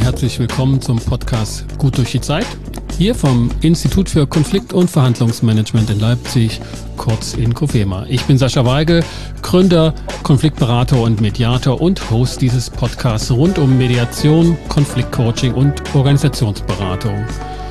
herzlich willkommen zum Podcast Gut durch die Zeit. Hier vom Institut für Konflikt- und Verhandlungsmanagement in Leipzig, kurz InCOFEMA. Ich bin Sascha Weigel, Gründer, Konfliktberater und Mediator und Host dieses Podcasts rund um Mediation, Konfliktcoaching und Organisationsberatung.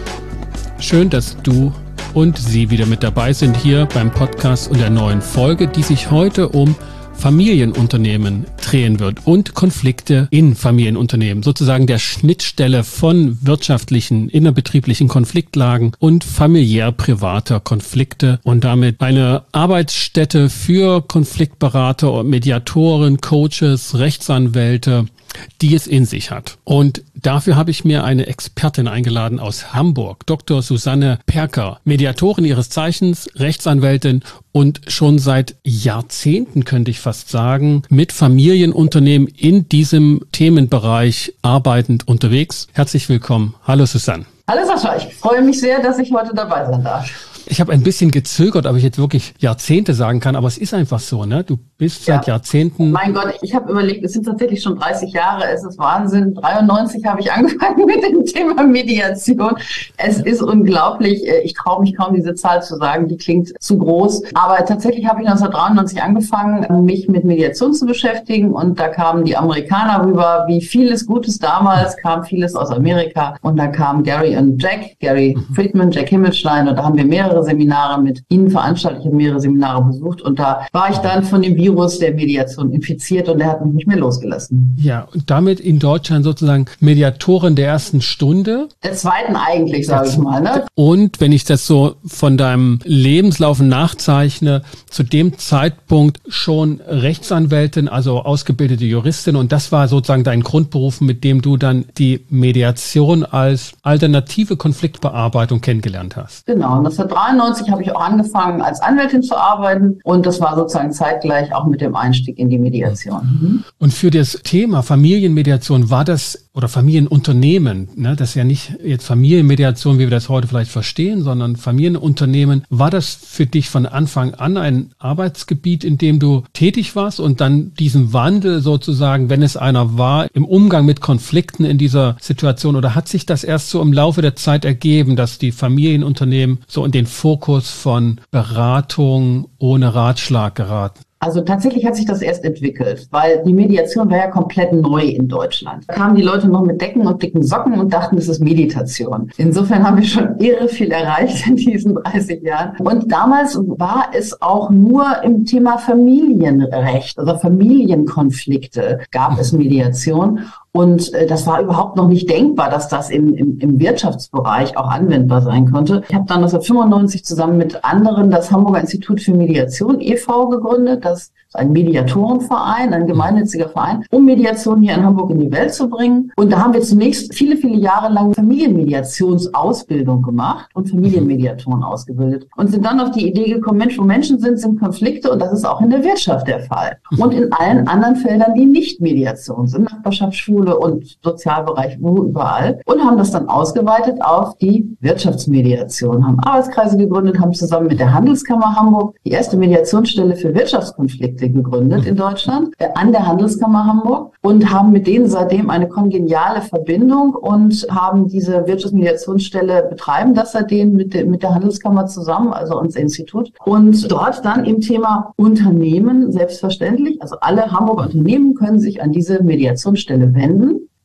Schön, dass du und Sie wieder mit dabei sind hier beim Podcast und der neuen Folge, die sich heute um Familienunternehmen drehen wird und Konflikte in Familienunternehmen, sozusagen der Schnittstelle von wirtschaftlichen, innerbetrieblichen Konfliktlagen und familiär-privater Konflikte und damit eine Arbeitsstätte für Konfliktberater und Mediatoren, Coaches, Rechtsanwälte, die es in sich hat. Und dafür habe ich mir eine Expertin eingeladen aus Hamburg, Dr. Susanne Perker, Mediatorin ihres Zeichens, Rechtsanwältin und schon seit Jahrzehnten, könnte ich fast sagen, mit Familienunternehmen in diesem Themenbereich arbeitend unterwegs. Herzlich willkommen. Hallo Susanne. Hallo Sascha, ich freue mich sehr, dass ich heute dabei sein darf. Ich habe ein bisschen gezögert, ob ich jetzt wirklich Jahrzehnte sagen kann, aber es ist einfach so, ne? Du bist seit Jahrzehnten... Mein Gott, ich habe überlegt, es sind tatsächlich schon 30 Jahre, es ist Wahnsinn. 93 habe ich angefangen mit dem Thema Mediation. Es ist unglaublich, ich traue mich kaum, diese Zahl zu sagen, die klingt zu groß. Aber tatsächlich habe ich 1993 angefangen, mich mit Mediation zu beschäftigen und da kamen die Amerikaner rüber, wie vieles Gutes damals, kam vieles aus Amerika und da kamen Gary und Jack, Gary Friedman, Jack Himmelstein und da haben wir mehrere Seminare mit ihnen veranstaltet. Ich habe mehrere Seminare besucht und da war ich dann von dem Virus der Mediation infiziert und der hat mich nicht mehr losgelassen. Ja, und damit in Deutschland sozusagen Mediatorin der ersten Stunde. Der zweiten eigentlich, sage ich mal. Ne? Und wenn ich das so von deinem Lebenslauf nachzeichne, zu dem Zeitpunkt schon Rechtsanwältin, also ausgebildete Juristin und das war sozusagen dein Grundberuf, mit dem du dann die Mediation als alternative Konfliktbearbeitung kennengelernt hast. Genau, und 1993 habe ich auch angefangen, als Anwältin zu arbeiten und das war sozusagen zeitgleich auch mit dem Einstieg in die Mediation. Und für das Thema Familienmediation war das, oder Familienunternehmen, ne, das ist ja nicht jetzt Familienmediation, wie wir das heute vielleicht verstehen, sondern Familienunternehmen, war das für dich von Anfang an ein Arbeitsgebiet, in dem du tätig warst und dann diesen Wandel sozusagen, wenn es einer war, im Umgang mit Konflikten in dieser Situation, oder hat sich das erst so im Laufe der Zeit ergeben, dass die Familienunternehmen so in den Fokus von Beratung ohne Ratschlag geraten? Also tatsächlich hat sich das erst entwickelt, weil die Mediation war ja komplett neu in Deutschland. Da kamen die Leute noch mit Decken und dicken Socken und dachten, es ist Meditation. Insofern haben wir schon irre viel erreicht in diesen 30 Jahren. Und damals war es auch nur im Thema Familienrecht, also Familienkonflikte gab es Mediation. Und das war überhaupt noch nicht denkbar, dass das im Wirtschaftsbereich auch anwendbar sein konnte. Ich habe dann 1995 zusammen mit anderen das Hamburger Institut für Mediation e.V. gegründet. Das ist ein Mediatorenverein, ein gemeinnütziger Verein, um Mediation hier in Hamburg in die Welt zu bringen. Und da haben wir zunächst viele, viele Jahre lang Familienmediationsausbildung gemacht und Familienmediatoren ausgebildet. Und sind dann auf die Idee gekommen, Mensch, wo Menschen sind Konflikte und das ist auch in der Wirtschaft der Fall. Und in allen anderen Feldern, die nicht Mediation sind, Nachbarschaft, Schule und Sozialbereich, überall. Und haben das dann ausgeweitet auf die Wirtschaftsmediation. Haben Arbeitskreise gegründet, haben zusammen mit der Handelskammer Hamburg die erste Mediationsstelle für Wirtschaftskonflikte gegründet in Deutschland, an der Handelskammer Hamburg und haben mit denen seitdem eine kongeniale Verbindung und haben diese Wirtschaftsmediationsstelle, betreiben das seitdem mit der Handelskammer zusammen, also unser Institut. Und dort dann im Thema Unternehmen selbstverständlich, also alle Hamburger Unternehmen können sich an diese Mediationsstelle wenden.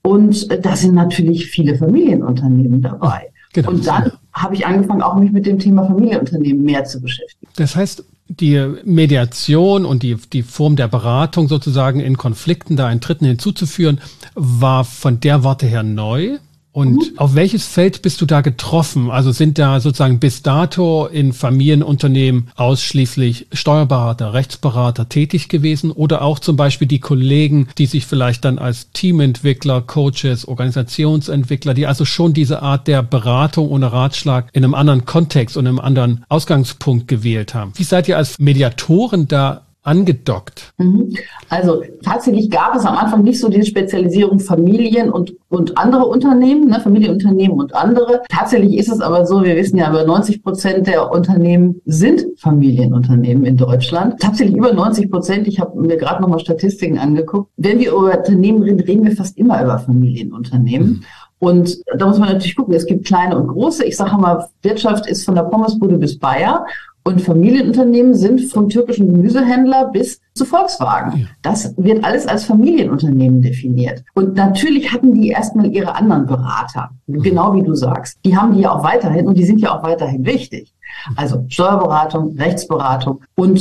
Und da sind natürlich viele Familienunternehmen dabei. Genau. Und dann habe ich angefangen, auch mich mit dem Thema Familienunternehmen mehr zu beschäftigen. Das heißt, die Mediation und die Form der Beratung sozusagen in Konflikten da einen Dritten hinzuzuführen, war von der Warte her neu. Und auf welches Feld bist du da getroffen? Also sind da sozusagen bis dato in Familienunternehmen ausschließlich Steuerberater, Rechtsberater tätig gewesen oder auch zum Beispiel die Kollegen, die sich vielleicht dann als Teamentwickler, Coaches, Organisationsentwickler, die also schon diese Art der Beratung ohne Ratschlag in einem anderen Kontext und einem anderen Ausgangspunkt gewählt haben? Wie seid ihr als Mediatoren da angedockt? Also tatsächlich gab es am Anfang nicht so diese Spezialisierung Familien und andere Unternehmen, ne, Familienunternehmen und andere. Tatsächlich ist es aber so, wir wissen ja, über 90% der Unternehmen sind Familienunternehmen in Deutschland. Tatsächlich über 90%, ich habe mir gerade nochmal Statistiken angeguckt. Wenn wir über Unternehmen reden wir fast immer über Familienunternehmen. Und da muss man natürlich gucken, es gibt kleine und große. Ich sage mal, Wirtschaft ist von der Pommesbude bis Bayer. Und Familienunternehmen sind vom türkischen Gemüsehändler bis zu Volkswagen. Das wird alles als Familienunternehmen definiert. Und natürlich hatten die erstmal ihre anderen Berater, genau wie du sagst. Die haben die ja auch weiterhin und die sind ja auch weiterhin wichtig. Also Steuerberatung, Rechtsberatung und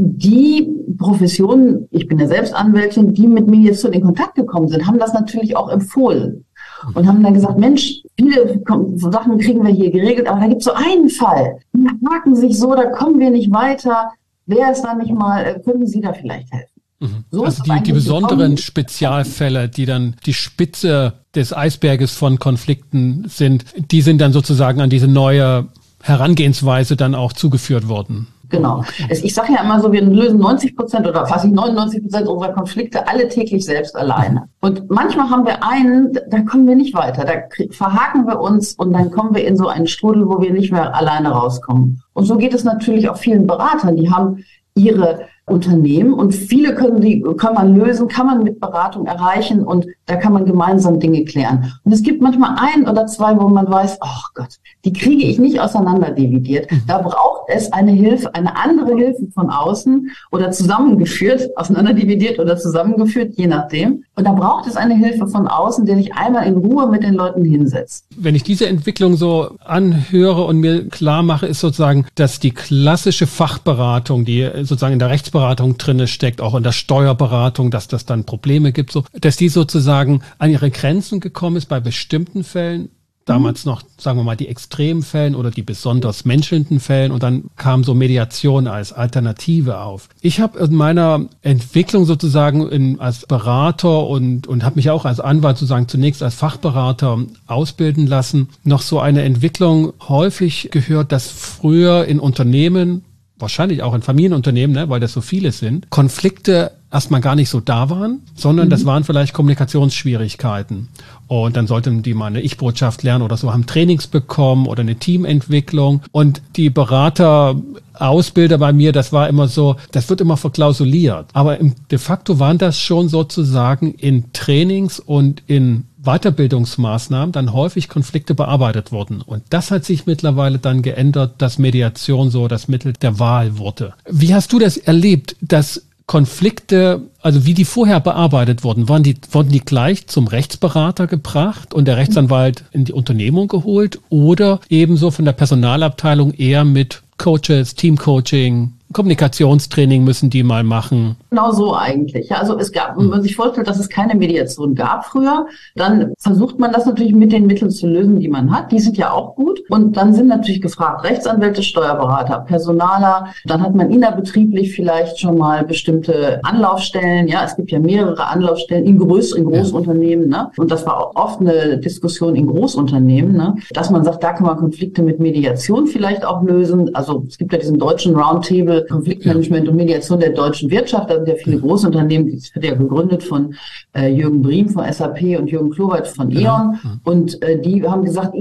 die Professionen, ich bin ja selbst Anwältin, die mit mir jetzt so in Kontakt gekommen sind, haben das natürlich auch empfohlen. Und haben dann gesagt, Mensch, viele Sachen kriegen wir hier geregelt, aber da gibt es so einen Fall. Die haken sich so, da kommen wir nicht weiter. Wer ist da nicht mal, können Sie da vielleicht helfen? So also die besonderen Spezialfälle, die dann die Spitze des Eisberges von Konflikten sind, die sind dann sozusagen an diese neue Herangehensweise dann auch zugeführt worden. Genau. Ich sage ja immer so, wir lösen 90% oder fast 99% unserer Konflikte alle täglich selbst alleine. Und manchmal haben wir einen, da kommen wir nicht weiter. Da verhaken wir uns und dann kommen wir in so einen Strudel, wo wir nicht mehr alleine rauskommen. Und so geht es natürlich auch vielen Beratern. Die haben ihre Unternehmen und viele kann man lösen, kann man mit Beratung erreichen und da kann man gemeinsam Dinge klären. Und es gibt manchmal ein oder zwei, wo man weiß, oh Gott, die kriege ich nicht auseinanderdividiert. Da braucht es eine Hilfe, eine andere Hilfe von außen oder zusammengeführt, auseinanderdividiert oder zusammengeführt, je nachdem. Und da braucht es eine Hilfe von außen, der sich einmal in Ruhe mit den Leuten hinsetzt. Wenn ich diese Entwicklung so anhöre und mir klar mache, ist sozusagen, dass die klassische Fachberatung, die sozusagen in der Rechtsberatung drinne steckt, auch in der Steuerberatung, dass das dann Probleme gibt, so, dass die sozusagen an ihre Grenzen gekommen ist bei bestimmten Fällen. Damals noch, sagen wir mal, die extremen Fällen oder die besonders menschelnden Fällen und dann kam so Mediation als Alternative auf. Ich habe in meiner Entwicklung sozusagen als Berater und habe mich auch als Anwalt sozusagen zunächst als Fachberater ausbilden lassen, noch so eine Entwicklung häufig gehört, dass früher in Unternehmen, wahrscheinlich auch in Familienunternehmen, ne, weil das so viele sind, Konflikte erstmal gar nicht so da waren, sondern das waren vielleicht Kommunikationsschwierigkeiten. Und dann sollten die mal eine Ich-Botschaft lernen oder so, haben Trainings bekommen oder eine Teamentwicklung. Und die Berater, Ausbilder bei mir, das war immer so, das wird immer verklausuliert. Aber de facto waren das schon sozusagen in Trainings und in Weiterbildungsmaßnahmen dann häufig Konflikte bearbeitet wurden. Und das hat sich mittlerweile dann geändert, dass Mediation so das Mittel der Wahl wurde. Wie hast du das erlebt, dass Konflikte, also wie die vorher bearbeitet wurden, wurden die gleich zum Rechtsberater gebracht und der Rechtsanwalt in die Unternehmung geholt oder ebenso von der Personalabteilung eher mit Coaches, Teamcoaching, Kommunikationstraining müssen die mal machen? Genau so eigentlich. Ja, also wenn man sich vorstellt, dass es keine Mediation gab früher, dann versucht man das natürlich mit den Mitteln zu lösen, die man hat. Die sind ja auch gut. Und dann sind natürlich gefragt Rechtsanwälte, Steuerberater, Personaler. Dann hat man innerbetrieblich vielleicht schon mal bestimmte Anlaufstellen. Ja, es gibt ja mehrere Anlaufstellen in Großunternehmen. Ne? Und das war auch oft eine Diskussion in Großunternehmen, ne? Dass man sagt, da kann man Konflikte mit Mediation vielleicht auch lösen. Also es gibt ja diesen deutschen Roundtable Konfliktmanagement und Mediation der deutschen Wirtschaft. Da sind ja viele Großunternehmen, das wird ja gegründet von Jürgen Briem von SAP und Jürgen Klowert von E.ON. Und die haben gesagt,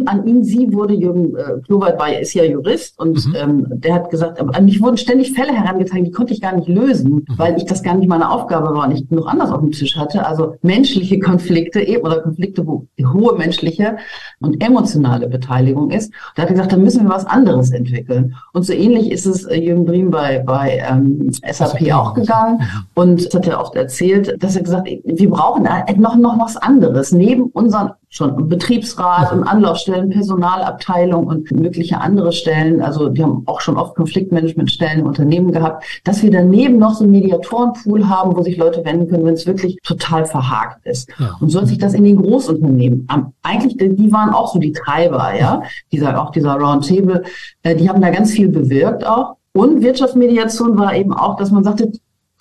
Sie wurde Jürgen Klowert, ist ja Jurist und der hat gesagt, aber an mich wurden ständig Fälle herangetragen, die konnte ich gar nicht lösen, weil ich das gar nicht meine Aufgabe war und ich noch anders auf dem Tisch hatte. Also menschliche Konflikte oder Konflikte, wo hohe menschliche und emotionale Beteiligung ist. Und da hat er gesagt, da müssen wir was anderes entwickeln. Und so ähnlich ist es Jürgen Briem bei SAP auch gegangen und das hat er oft erzählt, dass er gesagt hat, wir brauchen noch was anderes neben unseren schon Betriebsrat und Anlaufstellen, Personalabteilung und mögliche andere Stellen. Also die haben auch schon oft Konfliktmanagementstellen im Unternehmen gehabt, dass wir daneben noch so einen Mediatorenpool haben, wo sich Leute wenden können, wenn es wirklich total verhakt ist. Ja. Und so hat sich das in den Großunternehmen, eigentlich, die waren auch so die Treiber, ja, dieser Roundtable, die haben da ganz viel bewirkt auch. Und Wirtschaftsmediation war eben auch, dass man sagte,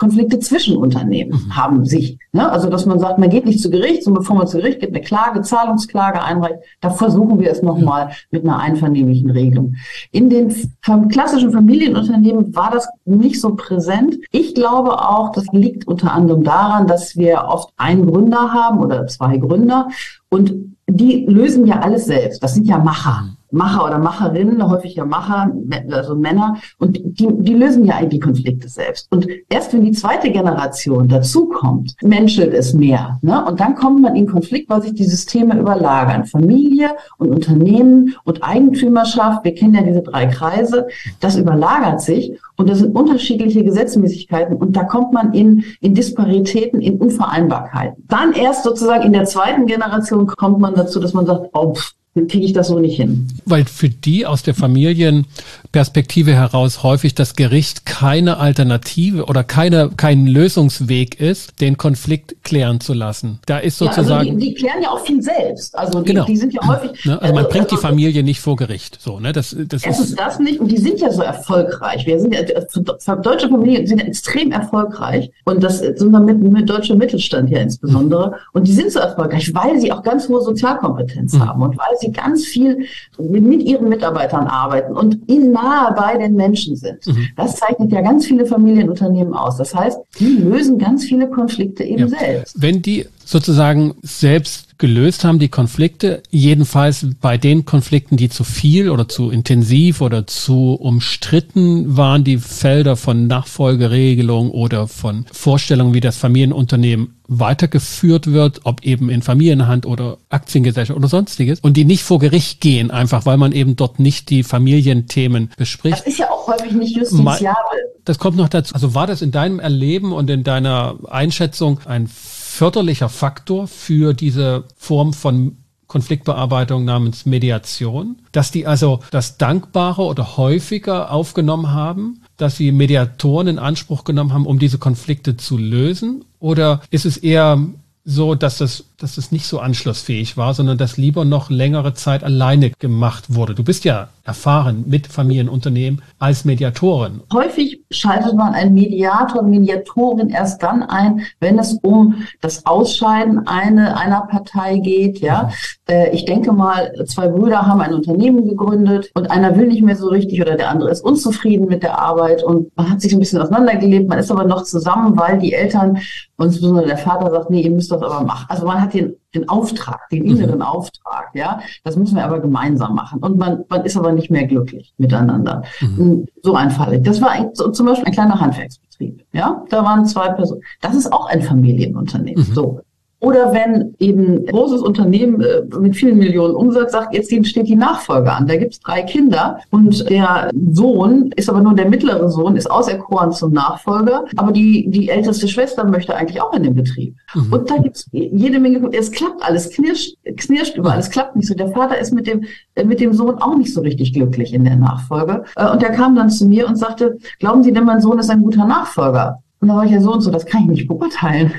Konflikte zwischen Unternehmen haben sich. Ne? Also dass man sagt, man geht nicht zu Gericht, und bevor man zu Gericht geht, eine Klage, Zahlungsklage einreicht, da versuchen wir es nochmal mit einer einvernehmlichen Regelung. In den klassischen Familienunternehmen war das nicht so präsent. Ich glaube auch, das liegt unter anderem daran, dass wir oft einen Gründer haben oder 2 Gründer und die lösen ja alles selbst. Das sind ja Macher oder Macherinnen, häufig ja Macher, also Männer, und die lösen ja eigentlich die Konflikte selbst. Und erst wenn die zweite Generation dazukommt, menschelt es mehr. Ne? Und dann kommt man in Konflikt, weil sich die Systeme überlagern. Familie und Unternehmen und Eigentümerschaft, wir kennen ja diese 3 Kreise, das überlagert sich und das sind unterschiedliche Gesetzmäßigkeiten und da kommt man in Disparitäten, in Unvereinbarkeiten. Dann erst sozusagen in der zweiten Generation kommt man dazu, dass man sagt, dann kriege ich das so nicht hin. Weil für die aus der Familienperspektive heraus häufig das Gericht keine Alternative oder kein Lösungsweg ist, den Konflikt klären zu lassen. Da ist sozusagen... Ja, also die klären ja auch viel selbst. Also genau. Die sind ja häufig... Ne? Also man bringt die Familie nicht vor Gericht. So, ne? Das ist das nicht. Und die sind ja so erfolgreich. Deutsche Familien sind ja extrem erfolgreich. Und das sind dann mit deutscher Mittelstand ja insbesondere. Und die sind so erfolgreich, weil sie auch ganz hohe Sozialkompetenz haben und weil sie ganz viel mit ihren Mitarbeitern arbeiten und nahe bei den Menschen sind. Das zeichnet ja ganz viele Familienunternehmen aus. Das heißt, die lösen ganz viele Konflikte eben selbst. Wenn die sozusagen selbst gelöst haben, die Konflikte, jedenfalls bei den Konflikten, die zu viel oder zu intensiv oder zu umstritten waren, die Felder von Nachfolgeregelung oder von Vorstellungen, wie das Familienunternehmen weitergeführt wird, ob eben in Familienhand oder Aktiengesellschaft oder sonstiges, und die nicht vor Gericht gehen, einfach weil man eben dort nicht die Familienthemen bespricht. Das ist ja auch häufig nicht justiziabel. Das kommt noch dazu. Also war das in deinem Erleben und in deiner Einschätzung ein förderlicher Faktor für diese Form von Konfliktbearbeitung namens Mediation, dass die also das Dankbare oder häufiger aufgenommen haben, dass sie Mediatoren in Anspruch genommen haben, um diese Konflikte zu lösen? Oder ist es eher so, dass das nicht so anschlussfähig war, sondern dass lieber noch längere Zeit alleine gemacht wurde? Du bist ja erfahren mit Familienunternehmen als Mediatorin. Häufig schaltet man einen Mediator, Mediatorin erst dann ein, wenn es um das Ausscheiden einer Partei geht. Ja, ich denke mal, 2 Brüder haben ein Unternehmen gegründet und einer will nicht mehr so richtig oder der andere ist unzufrieden mit der Arbeit und man hat sich ein bisschen auseinandergelebt, man ist aber noch zusammen, weil die Eltern und insbesondere der Vater sagt, nee, ihr müsst das aber machen. Also man hat den Auftrag, den inneren Auftrag, ja, das müssen wir aber gemeinsam machen. Und man ist aber nicht mehr glücklich miteinander. So ein Fall. Das war zum Beispiel ein kleiner Handwerksbetrieb, ja, da waren 2 Personen. Das ist auch ein Familienunternehmen, so. Oder wenn eben ein großes Unternehmen mit vielen Millionen Umsatz sagt, jetzt steht die Nachfolge an. Da gibt es 3 Kinder und der Sohn ist aber nur der mittlere Sohn, ist auserkoren zum Nachfolger. Aber die älteste Schwester möchte eigentlich auch in den Betrieb. Und da gibt es jede Menge, es klappt alles, knirscht überall, es klappt nicht so. Der Vater ist mit dem Sohn auch nicht so richtig glücklich in der Nachfolge. Und der kam dann zu mir und sagte, glauben Sie denn, mein Sohn ist ein guter Nachfolger? Und da war ich ja so und so, das kann ich nicht beurteilen.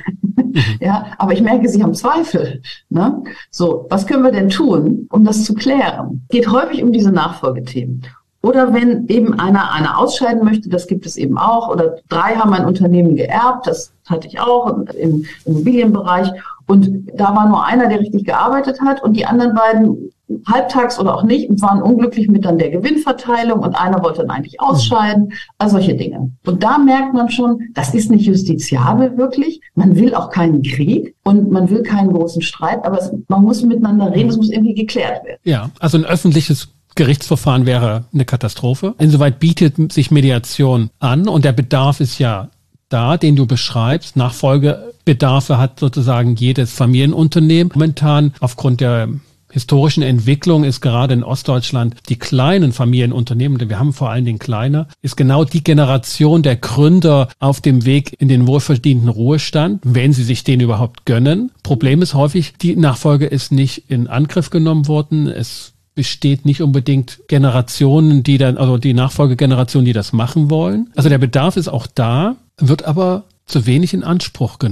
Ja, aber ich merke, Sie haben Zweifel. Ne? So, was können wir denn tun, um das zu klären? Geht häufig um diese Nachfolgethemen. Oder wenn eben einer ausscheiden möchte, das gibt es eben auch. Oder 3 haben ein Unternehmen geerbt, das hatte ich auch im Immobilienbereich. Und da war nur einer, der richtig gearbeitet hat und die anderen beiden halbtags oder auch nicht und waren unglücklich mit dann der Gewinnverteilung und einer wollte dann eigentlich ausscheiden, also solche Dinge. Und da merkt man schon, das ist nicht justiziabel wirklich, man will auch keinen Krieg und man will keinen großen Streit, aber man muss miteinander reden, es muss irgendwie geklärt werden. Ja, also ein öffentliches Gerichtsverfahren wäre eine Katastrophe. Insoweit bietet sich Mediation an und der Bedarf ist ja da, den du beschreibst. Nachfolgebedarfe hat sozusagen jedes Familienunternehmen. Momentan aufgrund der historischen Entwicklung ist gerade in Ostdeutschland die kleinen Familienunternehmen, wir haben vor allen Dingen kleine, ist genau die Generation der Gründer auf dem Weg in den wohlverdienten Ruhestand, wenn sie sich den überhaupt gönnen. Problem ist häufig, die Nachfolge ist nicht in Angriff genommen worden. Es besteht nicht unbedingt Generationen, also die Nachfolgegeneration, die das machen wollen. Also der Bedarf ist auch da, wird aber zu wenig in Anspruch genommen.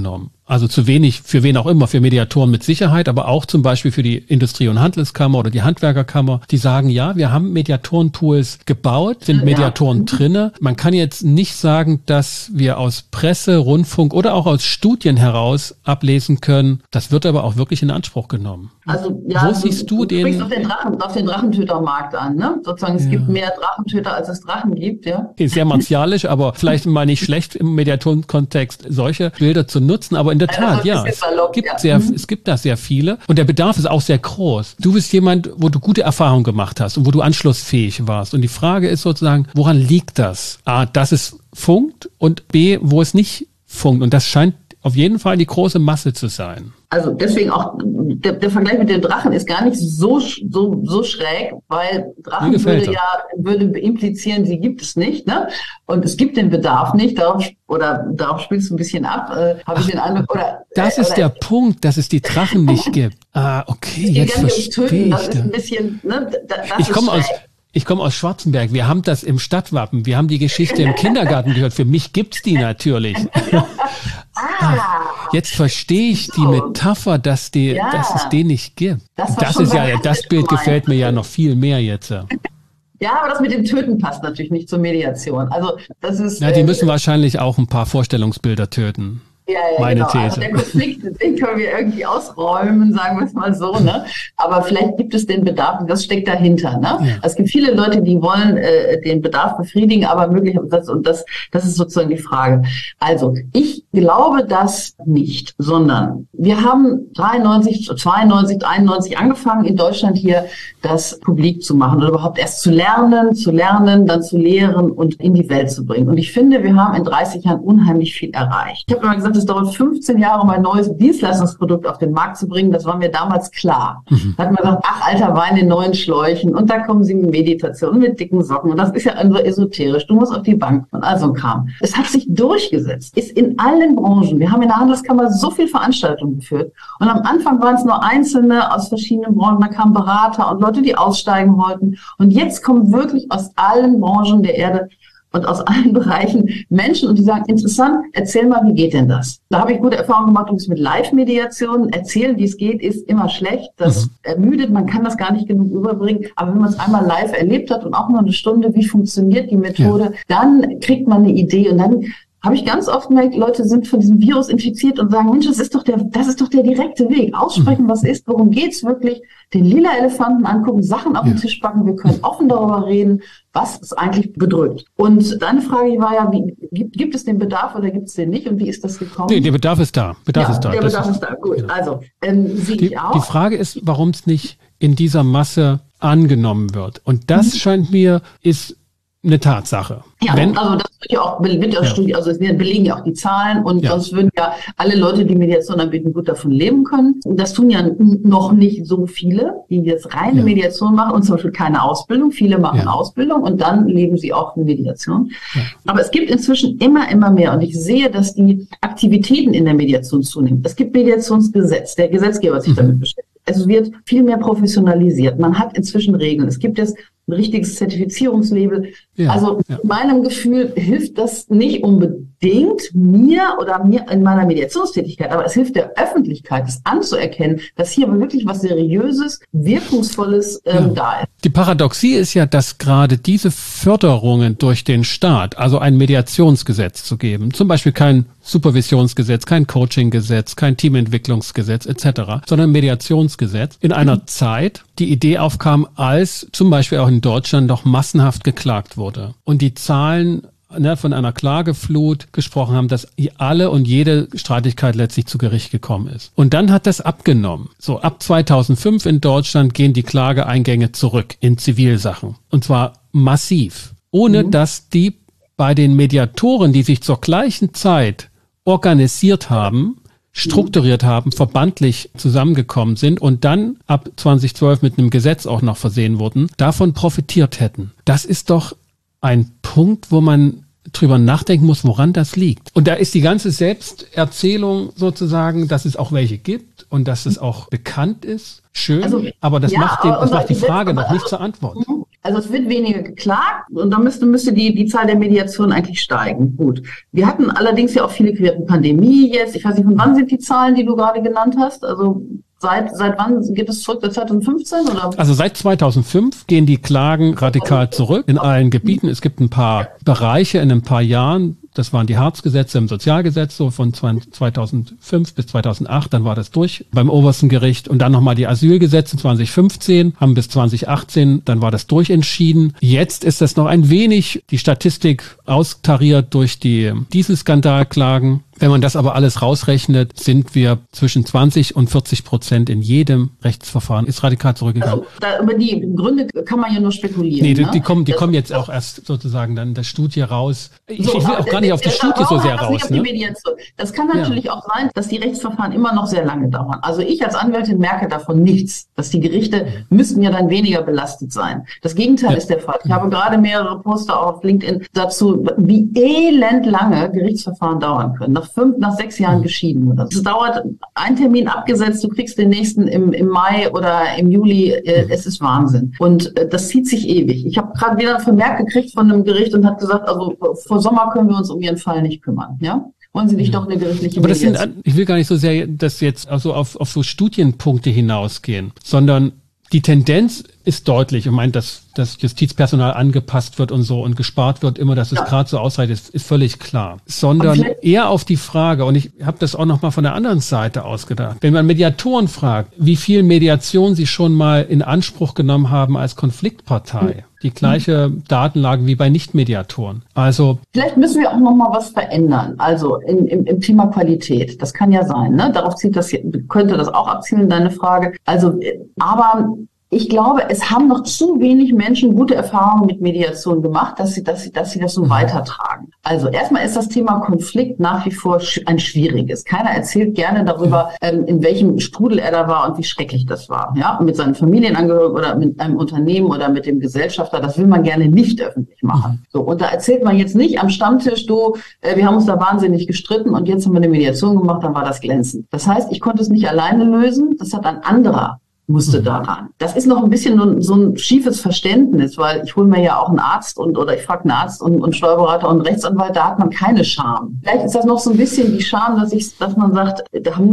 Also zu wenig, für wen auch immer, für Mediatoren mit Sicherheit, aber auch zum Beispiel für die Industrie- und Handelskammer oder die Handwerkerkammer, die sagen, ja, wir haben Mediatorenpools gebaut, sind Mediatoren drinne. Man kann jetzt nicht sagen, dass wir aus Presse, Rundfunk oder auch aus Studien heraus ablesen können. Das wird aber auch wirklich in Anspruch genommen. Also ja, wo siehst du den? Du sprichst auf den Drachentötermarkt an, ne? Sozusagen, es gibt mehr Drachentöter, als es Drachen gibt, ja. Sehr martialisch, aber vielleicht mal nicht schlecht im Mediatorenkontext solche Bilder zu nutzen, aber in der Tat, es gibt da sehr viele und der Bedarf ist auch sehr groß. Du bist jemand, wo du gute Erfahrungen gemacht hast und wo du anschlussfähig warst und die Frage ist sozusagen, woran liegt das? A, dass es funkt und B, wo es nicht funkt und das scheint auf jeden Fall die große Masse zu sein. Also deswegen auch, der Vergleich mit den Drachen ist gar nicht so schräg, weil Drachen würde implizieren, sie gibt es nicht, ne? Und es gibt den Bedarf nicht, darauf spielst du ein bisschen ab, habe ich den Eindruck, das ist der Punkt, dass es die Drachen nicht gibt. Ah, okay, jetzt verstehe ich. Das ist ein bisschen, ne? Ich komme aus Schwarzenberg. Wir haben das im Stadtwappen. Wir haben die Geschichte im Kindergarten gehört. Für mich gibt's die natürlich. Jetzt verstehe ich die Metapher, dass es den nicht gibt. Das Bild gefällt mir ja noch viel mehr jetzt. Ja, aber das mit dem Töten passt natürlich nicht zur Mediation. Also das ist. Die müssen wahrscheinlich auch ein paar Vorstellungsbilder töten. Meine These. Also der Konflikt, den können wir irgendwie ausräumen, sagen wir es mal so, ne? Aber vielleicht gibt es den Bedarf, das steckt dahinter, ne? Ja. Es gibt viele Leute, die wollen den Bedarf befriedigen, aber möglicherweise, das ist sozusagen die Frage. Also, ich glaube das nicht, sondern wir haben 92, 91 angefangen, in Deutschland hier das publik zu machen oder überhaupt erst zu lernen, dann zu lehren und in die Welt zu bringen. Und ich finde, wir haben in 30 Jahren unheimlich viel erreicht. Ich habe immer gesagt, es dauert 15 Jahre, um ein neues Dienstleistungsprodukt auf den Markt zu bringen. Das war mir damals klar. Da hat man gesagt, ach, alter Wein in neuen Schläuchen. Und da kommen sie mit Meditation, mit dicken Socken. Und das ist ja einfach esoterisch. Du musst auf die Bank und all so ein Kram. Es hat sich durchgesetzt. Ist in allen Branchen. Wir haben in der Handelskammer so viel Veranstaltungen geführt. Und am Anfang waren es nur Einzelne aus verschiedenen Branchen. Da kamen Berater und Leute, die aussteigen wollten. Und jetzt kommen wirklich aus allen Branchen der Erde und aus allen Bereichen Menschen und die sagen, interessant, erzähl mal, wie geht denn das? Da habe ich gute Erfahrungen gemacht, übrigens mit Live-Mediationen. Erzählen, wie es geht, ist immer schlecht. Das ermüdet, man kann das gar nicht genug überbringen. Aber wenn man es einmal live erlebt hat und auch nur eine Stunde, wie funktioniert die Methode, dann kriegt man eine Idee und dann habe ich ganz oft gemerkt, Leute sind von diesem Virus infiziert und sagen, Mensch, das ist doch der direkte Weg. Aussprechen, was ist, worum geht's wirklich? Den lila Elefanten angucken, Sachen auf den Tisch packen. Wir können offen darüber reden, was es eigentlich bedrückt. Und deine Frage war ja, gibt es den Bedarf oder gibt es den nicht? Und wie ist das gekommen? Nee, der Bedarf ist da. Der Bedarf ist da. Gut, genau. Also sehe ich auch. Die Frage ist, warum es nicht in dieser Masse angenommen wird. Und das scheint mir, ist eine Tatsache. Ja, also das wird ja auch Studie, also es belegen ja auch die Zahlen und sonst würden ja alle Leute, die Mediation anbieten, gut davon leben können. Und das tun ja noch nicht so viele, die jetzt reine Mediation machen und zum Beispiel keine Ausbildung. Viele machen Ausbildung und dann leben sie auch in Mediation. Ja. Aber es gibt inzwischen immer mehr und ich sehe, dass die Aktivitäten in der Mediation zunehmen. Es gibt Mediationsgesetz, der Gesetzgeber hat sich damit beschäftigt. Es wird viel mehr professionalisert. Man hat inzwischen Regeln. Es gibt jetzt ein richtiges Zertifizierungslabel. Ja, also in meinem Gefühl hilft das nicht unbedingt mir in meiner Mediationstätigkeit, aber es hilft der Öffentlichkeit, es anzuerkennen, dass hier wirklich was Seriöses, Wirkungsvolles da ist. Die Paradoxie ist ja, dass gerade diese Förderungen durch den Staat, also ein Mediationsgesetz zu geben, zum Beispiel kein Supervisionsgesetz, kein Coachinggesetz, kein Teamentwicklungsgesetz etc., sondern Mediationsgesetz, in einer Zeit die Idee aufkam, als zum Beispiel auch in Deutschland noch massenhaft geklagt wurde. Und die Zahlen von einer Klageflut gesprochen haben, dass alle und jede Streitigkeit letztlich zu Gericht gekommen ist. Und dann hat das abgenommen. So ab 2005 in Deutschland gehen die Klageeingänge zurück in Zivilsachen. Und zwar massiv. Ohne dass die bei den Mediatoren, die sich zur gleichen Zeit organisiert haben, strukturiert haben, verbandlich zusammengekommen sind und dann ab 2012 mit einem Gesetz auch noch versehen wurden, davon profitiert hätten. Das ist doch ein Punkt, wo man drüber nachdenken muss, woran das liegt. Und da ist die ganze Selbsterzählung sozusagen, dass es auch welche gibt und dass es auch bekannt ist, schön, aber das macht die Frage noch nicht zur Antwort. Also es wird weniger geklagt und dann müsste die Zahl der Mediationen eigentlich steigen. Gut. Wir hatten allerdings ja auch viele Pandemie jetzt. Ich weiß nicht, von wann sind die Zahlen, die du gerade genannt hast? Also seit wann geht es zurück? Seit 2015 oder? Also seit 2005 gehen die Klagen radikal zurück in allen Gebieten. Es gibt ein paar Bereiche in ein paar Jahren. Das waren die Harzgesetze im Sozialgesetz, so von 2005 bis 2008, dann war das durch beim obersten Gericht. Und dann nochmal die Asylgesetze 2015, haben bis 2018, dann war das durchentschieden. Jetzt ist das noch ein wenig, die Statistik austariert durch die Dieselskandalklagen. Wenn man das aber alles rausrechnet, sind wir zwischen 20% und 40% in jedem Rechtsverfahren. Ist radikal zurückgegangen. Also, über die Gründe kann man ja nur spekulieren. Nee, die kommen jetzt auch erst sozusagen dann in der Studie raus. Ich will auch gar nicht auf die Studie so sehr raus. Ne? Das kann natürlich auch sein, dass die Rechtsverfahren immer noch sehr lange dauern. Also ich als Anwältin merke davon nichts, dass die Gerichte müssten ja dann weniger belastet sein. Das Gegenteil ist der Fall. Ich habe gerade mehrere Poster auf LinkedIn dazu, wie elend lange Gerichtsverfahren dauern können. Nach 6 Jahren geschieden oder so. Es dauert ein Termin abgesetzt, du kriegst den nächsten im Mai oder im Juli. Es ist Wahnsinn. Und das zieht sich ewig. Ich habe gerade wieder ein Vermerk gekriegt von einem Gericht und hat gesagt, also vor Sommer können wir uns um Ihren Fall nicht kümmern. Ja? Wollen Sie nicht doch eine gerichtliche Mediation? Ich will gar nicht so sehr das jetzt also auf so Studienpunkte hinausgehen, sondern die Tendenz ist deutlich. Ich meine, dass das Justizpersonal angepasst wird und so und gespart wird, immer, dass es gerade so ausreicht, ist völlig klar. Sondern eher auf die Frage, und ich habe das auch nochmal von der anderen Seite ausgedacht, wenn man Mediatoren fragt, wie viel Mediation sie schon mal in Anspruch genommen haben als Konfliktpartei. Die gleiche Datenlage wie bei Nichtmediatoren. Also vielleicht müssen wir auch noch mal was verändern. Also im Thema Qualität. Das kann ja sein. Ne? Darauf könnte das auch abzielen, deine Frage. Also, aber ich glaube, es haben noch zu wenig Menschen gute Erfahrungen mit Mediation gemacht, dass sie das so weitertragen. Also erstmal ist das Thema Konflikt nach wie vor ein schwieriges. Keiner erzählt gerne darüber, in welchem Strudel er da war und wie schrecklich das war. Ja, mit seinen Familienangehörigen oder mit einem Unternehmen oder mit dem Gesellschafter. Das will man gerne nicht öffentlich machen. So, und da erzählt man jetzt nicht am Stammtisch, wir haben uns da wahnsinnig gestritten und jetzt haben wir eine Mediation gemacht, dann war das glänzend. Das heißt, ich konnte es nicht alleine lösen. Das hat ein anderer musste daran. Das ist noch ein bisschen so ein schiefes Verständnis, weil ich hole mir ja auch einen Arzt oder ich frage einen Arzt und Steuerberater und Rechtsanwalt, da hat man keine Scham. Vielleicht ist das noch so ein bisschen die Scham, dass man sagt,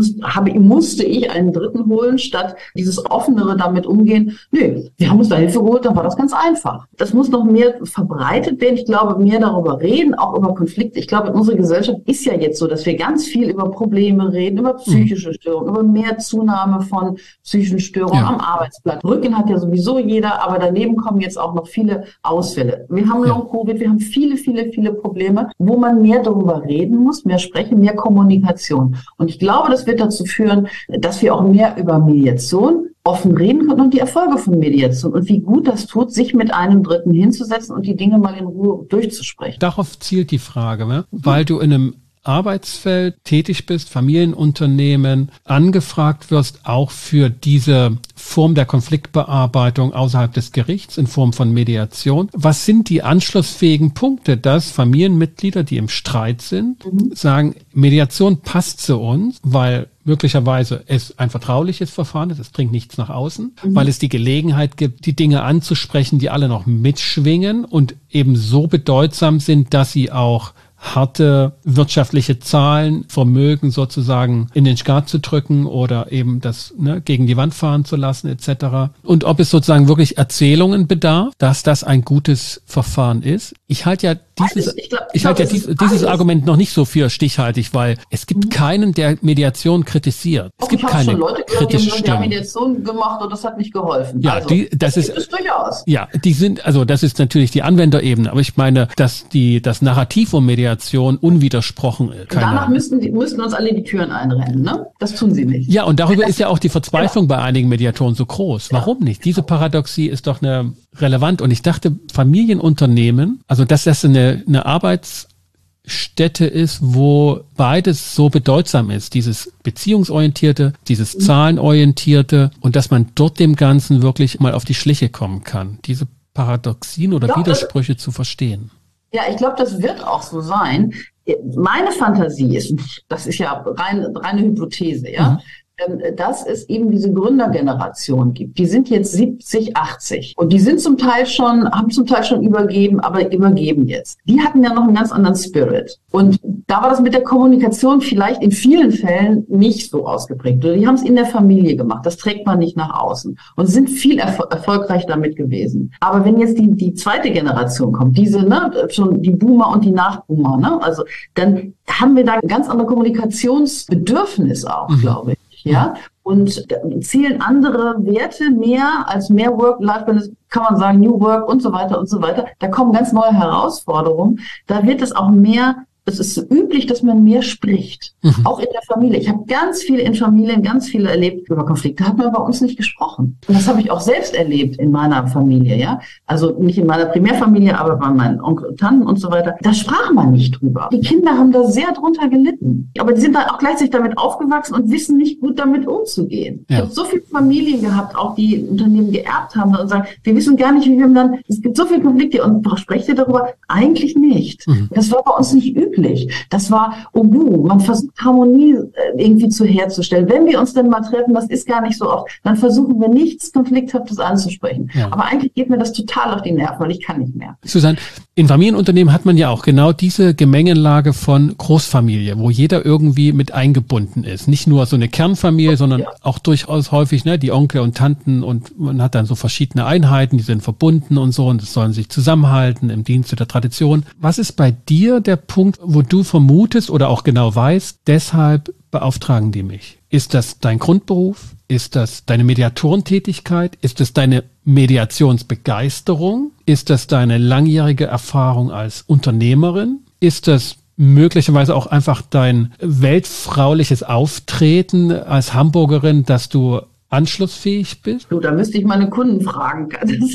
musste ich einen Dritten holen, statt dieses offenere damit umgehen. Nö, wir haben uns da Hilfe geholt, dann war das ganz einfach. Das muss noch mehr verbreitet werden. Ich glaube, mehr darüber reden, auch über Konflikte. Ich glaube, unsere Gesellschaft ist ja jetzt so, dass wir ganz viel über Probleme reden, über psychische Störungen, über mehr Zunahme von psychischen Störungen am Arbeitsplatz. Rücken hat ja sowieso jeder, aber daneben kommen jetzt auch noch viele Ausfälle. Wir haben Long-Covid, wir haben viele, viele, viele Probleme, wo man mehr darüber reden muss, mehr sprechen, mehr Kommunikation. Und ich glaube, das wird dazu führen, dass wir auch mehr über Mediation offen reden können und die Erfolge von Mediation und wie gut das tut, sich mit einem Dritten hinzusetzen und die Dinge mal in Ruhe durchzusprechen. Darauf zielt die Frage, ne? Weil du in einem Arbeitsfeld tätig bist, Familienunternehmen, angefragt wirst, auch für diese Form der Konfliktbearbeitung außerhalb des Gerichts in Form von Mediation. Was sind die anschlussfähigen Punkte, dass Familienmitglieder, die im Streit sind, sagen, Mediation passt zu uns, weil möglicherweise es ein vertrauliches Verfahren ist, es bringt nichts nach außen, weil es die Gelegenheit gibt, die Dinge anzusprechen, die alle noch mitschwingen und eben so bedeutsam sind, dass sie auch harte wirtschaftliche Zahlen, Vermögen sozusagen in den Skat zu drücken oder eben das gegen die Wand fahren zu lassen etc. Und ob es sozusagen wirklich Erzählungen bedarf, dass das ein gutes Verfahren ist. Ich halte ja dieses Argument noch nicht so für stichhaltig, weil es gibt keinen, der Mediation kritisiert. Es gibt keine kritischen Stimmen. Die haben Mediation gemacht und das hat nicht geholfen. Ja, also, das ist durchaus. Ja, das ist natürlich die Anwenderebene, aber ich meine, dass das Narrativ um Mediation unwidersprochen ist. Danach müssten uns alle die Türen einrennen, ne? Das tun sie nicht. Ja, und darüber ist ja auch die Verzweiflung bei einigen Mediatoren so groß. Warum nicht? Diese Paradoxie ist doch relevant. Und ich dachte, Familienunternehmen, also dass das eine Arbeitsstätte ist, wo beides so bedeutsam ist, dieses beziehungsorientierte, dieses zahlenorientierte und dass man dort dem Ganzen wirklich mal auf die Schliche kommen kann, diese Paradoxien oder Widersprüche zu verstehen. Ja, ich glaube, das wird auch so sein. Meine Fantasie ist, das ist ja reine Hypothese, ja, dass es eben diese Gründergeneration gibt. Die sind jetzt 70, 80 und die sind haben zum Teil schon übergeben, aber übergeben jetzt. Die hatten ja noch einen ganz anderen Spirit. Und da war das mit der Kommunikation vielleicht in vielen Fällen nicht so ausgeprägt. Die haben es in der Familie gemacht. Das trägt man nicht nach außen und sind viel erfolgreich damit gewesen. Aber wenn jetzt die zweite Generation kommt, diese, schon die Boomer und die Nachboomer, also dann haben wir da ein ganz anderes Kommunikationsbedürfnis auch, glaube ich. Ja, und zählen andere Werte mehr als mehr Work-Life-Balance, kann man sagen, New Work und so weiter und so weiter. Da kommen ganz neue Herausforderungen. Da wird es auch mehr, es ist so üblich, dass man mehr spricht. Auch in der Familie. Ich habe ganz viele in Familien, ganz viele erlebt über Konflikte. Hat man bei uns nicht gesprochen. Und das habe ich auch selbst erlebt in meiner Familie, ja. Also nicht in meiner Primärfamilie, aber bei meinen Onkel und Tanten und so weiter. Da sprach man nicht drüber. Die Kinder haben da sehr drunter gelitten. Aber die sind dann auch gleichzeitig damit aufgewachsen und wissen nicht gut damit umzugehen. Ja. Ich habe so viele Familien gehabt, auch die Unternehmen geerbt haben und sagen, wir wissen gar nicht, wie wir dann, es gibt so viele Konflikte und sprecht ihr darüber? Eigentlich nicht. Das war bei uns nicht üblich. Das war man versucht Harmonie irgendwie herzustellen. Wenn wir uns denn mal treffen, das ist gar nicht so oft, dann versuchen wir nichts Konflikthaftes anzusprechen. Ja. Aber eigentlich geht mir das total auf die Nerven, weil ich kann nicht mehr. Susanne, in Familienunternehmen hat man ja auch genau diese Gemengelage von Großfamilie, wo jeder irgendwie mit eingebunden ist. Nicht nur so eine Kernfamilie, sondern auch durchaus häufig die Onkel und Tanten und man hat dann so verschiedene Einheiten, die sind verbunden und so und es sollen sich zusammenhalten im Dienste der Tradition. Was ist bei dir der Punkt, wo du vermutest oder auch genau weißt, deshalb beauftragen die mich? Ist das dein Grundberuf? Ist das deine Mediatorentätigkeit? Ist das deine Mediationsbegeisterung? Ist das deine langjährige Erfahrung als Unternehmerin? Ist das möglicherweise auch einfach dein weltfrauliches Auftreten als Hamburgerin, dass du anschlussfähig bist? Du, da müsste ich meine Kunden fragen.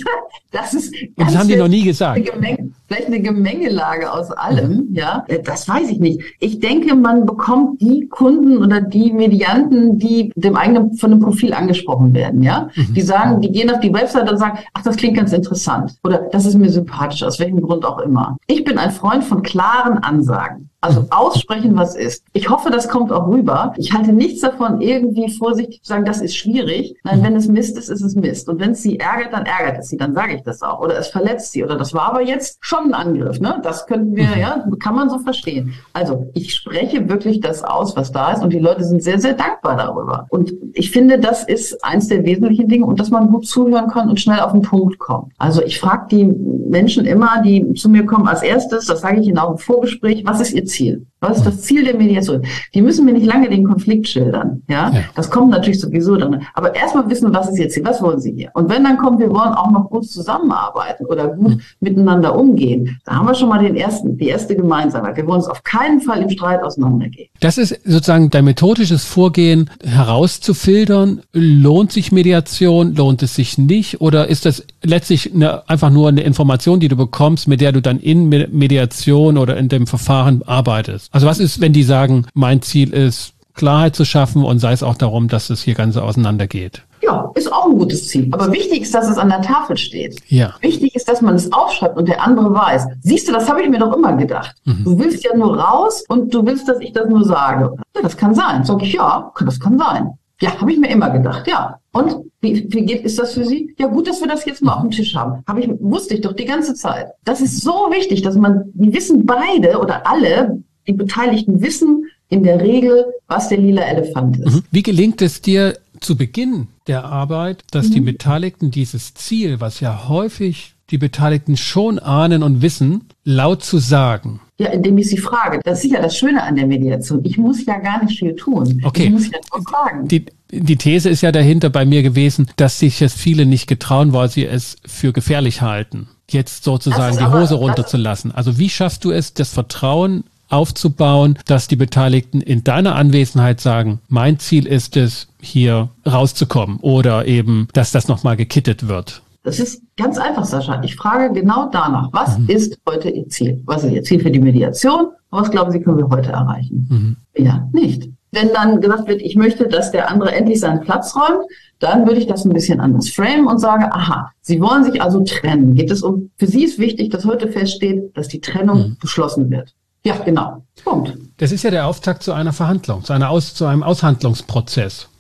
Das ist und das haben die noch nie gesagt. Vielleicht eine Gemengelage aus allem, ja. Das weiß ich nicht. Ich denke, man bekommt die Kunden oder die Medianten, die von dem Profil angesprochen werden, ja. Die sagen, die gehen auf die Website und sagen, ach, das klingt ganz interessant. Oder das ist mir sympathisch, aus welchem Grund auch immer. Ich bin ein Freund von klaren Ansagen. Also aussprechen, was ist. Ich hoffe, das kommt auch rüber. Ich halte nichts davon, irgendwie vorsichtig zu sagen, das ist schwierig. Nein, wenn es Mist ist, ist es Mist. Und wenn es sie ärgert, dann ärgert es sie. Dann sage ich das auch. Oder es verletzt sie. Oder das war aber jetzt schon ein Angriff. Ne? Das könnten wir, kann man so verstehen. Also ich spreche wirklich das aus, was da ist. Und die Leute sind sehr, sehr dankbar darüber. Und ich finde, das ist eins der wesentlichen Dinge. Und dass man gut zuhören kann und schnell auf den Punkt kommt. Also ich frage die Menschen immer, die zu mir kommen, als erstes, das sage ich Ihnen auch im Vorgespräch, was ist Ihr Ziel? Was ist das Ziel der Mediation? Die müssen mir nicht lange den Konflikt schildern. Ja? Das kommt natürlich sowieso dann. Aber erstmal wissen, was ist Ihr Ziel? Was wollen Sie hier? Und wenn dann kommt, wir wollen auch noch gut zusammenarbeiten oder gut miteinander umgehen, da haben wir schon mal die erste Gemeinsamkeit. Wir wollen uns auf keinen Fall im Streit auseinandergehen. Das ist sozusagen dein methodisches Vorgehen, herauszufiltern. Lohnt sich Mediation? Lohnt es sich nicht? Oder ist das letztlich einfach nur eine Information, die du bekommst, mit der du dann in Mediation oder in dem Verfahren arbeitest? Also was ist, wenn die sagen, mein Ziel ist, Klarheit zu schaffen und sei es auch darum, dass es hier ganz auseinandergeht? Ja, ist auch ein gutes Ziel. Aber wichtig ist, dass es an der Tafel steht. Ja. Wichtig ist, dass man es aufschreibt und der andere weiß. Siehst du, das habe ich mir doch immer gedacht. Du willst ja nur raus und du willst, dass ich das nur sage. Ja, das kann sein. Sag ich, ja, das kann sein. Ja, habe ich mir immer gedacht, ja. Und wie ist das für Sie? Ja, gut, dass wir das jetzt mal auf dem Tisch haben. Wusste ich doch die ganze Zeit. Das ist so wichtig, dass die wissen beide oder alle, die Beteiligten wissen in der Regel, was der lila Elefant ist. Wie gelingt es dir zu Beginn der Arbeit, dass die Beteiligten dieses Ziel, was ja häufig die Beteiligten schon ahnen und wissen, laut zu sagen? Ja, indem ich sie frage. Das ist ja das Schöne an der Mediation. Ich muss ja gar nicht viel tun. Okay. Ich muss ja nur fragen. Die These ist ja dahinter bei mir gewesen, dass sich jetzt viele nicht getrauen, weil sie es für gefährlich halten, jetzt sozusagen die Hose runterzulassen. Also wie schaffst du es, das Vertrauen aufzubauen, dass die Beteiligten in deiner Anwesenheit sagen, mein Ziel ist es, hier rauszukommen oder eben, dass das nochmal gekittet wird? Das ist ganz einfach, Sascha. Ich frage genau danach, was ist heute Ihr Ziel? Was ist Ihr Ziel für die Mediation? Was glauben Sie, können wir heute erreichen? Ja, nicht. Wenn dann gesagt wird, ich möchte, dass der andere endlich seinen Platz räumt, dann würde ich das ein bisschen anders framen und sage, aha, Sie wollen sich also trennen. Für Sie ist wichtig, dass heute feststeht, dass die Trennung beschlossen wird. Ja, genau. Punkt. Das ist ja der Auftakt zu einer Verhandlung, zu einem Aushandlungsprozess.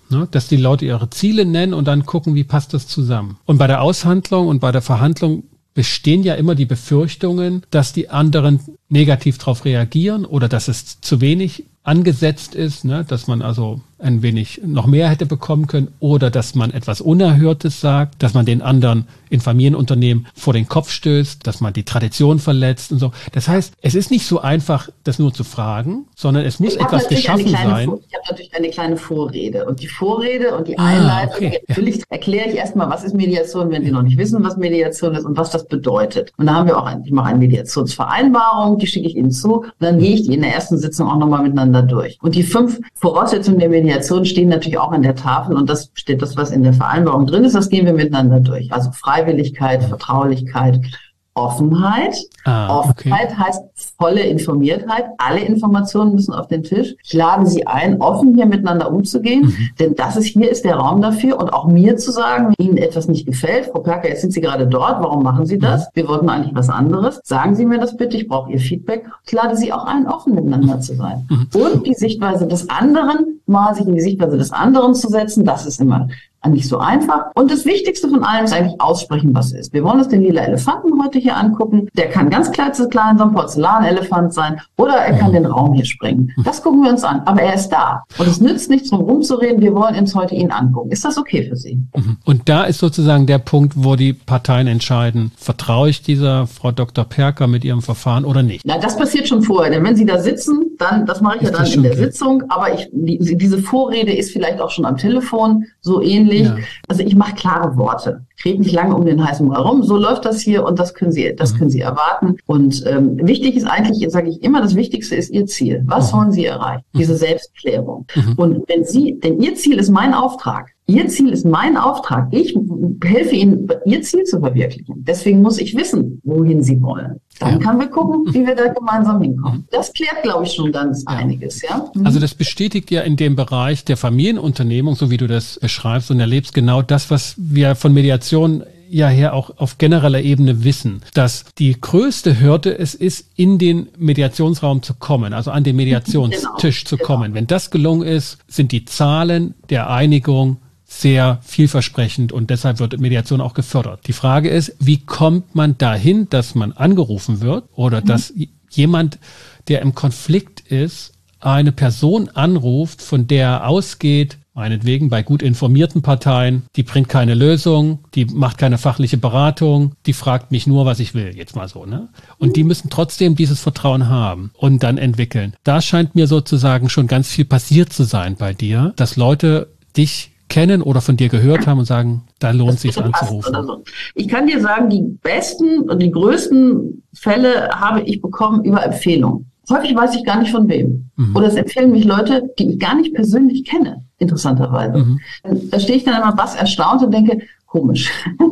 Ne? Dass die Leute ihre Ziele nennen und dann gucken, wie passt das zusammen. Und bei der Aushandlung und bei der Verhandlung bestehen ja immer die Befürchtungen, dass die anderen negativ darauf reagieren oder dass es zu wenig angesetzt ist, ne? Dass man also ein wenig noch mehr hätte bekommen können oder dass man etwas Unerhörtes sagt, dass man den anderen in Familienunternehmen vor den Kopf stößt, dass man die Tradition verletzt und so. Das heißt, es ist nicht so einfach, das nur zu fragen, sondern es muss etwas geschaffen sein. Ich habe natürlich eine kleine Vorrede und die Vorrede und die Einleitung, natürlich erkläre ich erstmal, was ist Mediation, wenn Sie noch nicht wissen, was Mediation ist und was das bedeutet. Und da haben wir auch ich mache eine Mediationsvereinbarung, die schicke ich Ihnen zu und dann gehe ich die in der ersten Sitzung auch nochmal miteinander durch. Und die 5 Voraussetzungen der Mediation stehen natürlich auch an der Tafel und das steht das, was in der Vereinbarung drin ist, das gehen wir miteinander durch. Also Freiwilligkeit, Vertraulichkeit, Offenheit. Offenheit heißt volle Informiertheit. Alle Informationen müssen auf den Tisch. Ich lade Sie ein, offen hier miteinander umzugehen, denn hier ist der Raum dafür und auch mir zu sagen, wenn Ihnen etwas nicht gefällt, Frau Perker, jetzt sind Sie gerade dort, warum machen Sie das? Wir wollten eigentlich was anderes. Sagen Sie mir das bitte, ich brauche Ihr Feedback. Ich lade Sie auch ein, offen miteinander zu sein. Und die Sichtweise des anderen, mal sich in die Sichtweise des anderen zu setzen, das ist immer nicht so einfach. Und das Wichtigste von allem ist eigentlich aussprechen, was ist. Wir wollen uns den lila Elefanten heute hier angucken. Der kann ganz klein so ein Porzellanelefant sein oder er kann den Raum hier springen. Das gucken wir uns an. Aber er ist da. Und es nützt nichts, drum rumzureden. Wir wollen uns heute ihn angucken. Ist das okay für Sie? Und da ist sozusagen der Punkt, wo die Parteien entscheiden, vertraue ich dieser Frau Dr. Perker mit ihrem Verfahren oder nicht? Na, das passiert schon vorher. Denn wenn Sie da sitzen, dann, das mache ich ja dann in der Sitzung. Aber diese Vorrede ist vielleicht auch schon am Telefon so ähnlich. Ja. Also ich mache klare Worte. Ich rede nicht lange um den heißen Brei rum. So läuft das hier und das können Sie erwarten. Und wichtig ist eigentlich, sage ich immer, das Wichtigste ist Ihr Ziel. Was wollen Sie erreichen? Diese Selbstklärung. Und denn Ihr Ziel ist mein Auftrag. Ihr Ziel ist mein Auftrag. Ich helfe Ihnen, Ihr Ziel zu verwirklichen. Deswegen muss ich wissen, wohin Sie wollen. Dann können wir gucken, wie wir da gemeinsam hinkommen. Das klärt, glaube ich, schon ganz einiges. Ja? Also das bestätigt ja in dem Bereich der Familienunternehmung, so wie du das beschreibst und erlebst, genau das, was wir von Mediation ja her auch auf genereller Ebene wissen, dass die größte Hürde es ist, in den Mediationsraum zu kommen, also an den Mediationstisch zu kommen. Wenn das gelungen ist, sind die Zahlen der Einigung sehr vielversprechend und deshalb wird Mediation auch gefördert. Die Frage ist, wie kommt man dahin, dass man angerufen wird oder dass jemand, der im Konflikt ist, eine Person anruft, von der er ausgeht, meinetwegen bei gut informierten Parteien, die bringt keine Lösung, die macht keine fachliche Beratung, die fragt mich nur, was ich will, jetzt mal so, ne? Und die müssen trotzdem dieses Vertrauen haben und dann entwickeln. Da scheint mir sozusagen schon ganz viel passiert zu sein bei dir, dass Leute dich kennen oder von dir gehört haben und sagen, da lohnt es sich anzurufen. So. Ich kann dir sagen, die besten und die größten Fälle habe ich bekommen über Empfehlungen. Häufig weiß ich gar nicht von wem. Oder es empfehlen mich Leute, die ich gar nicht persönlich kenne, interessanterweise. Da stehe ich dann immer was erstaunt und denke, komisch.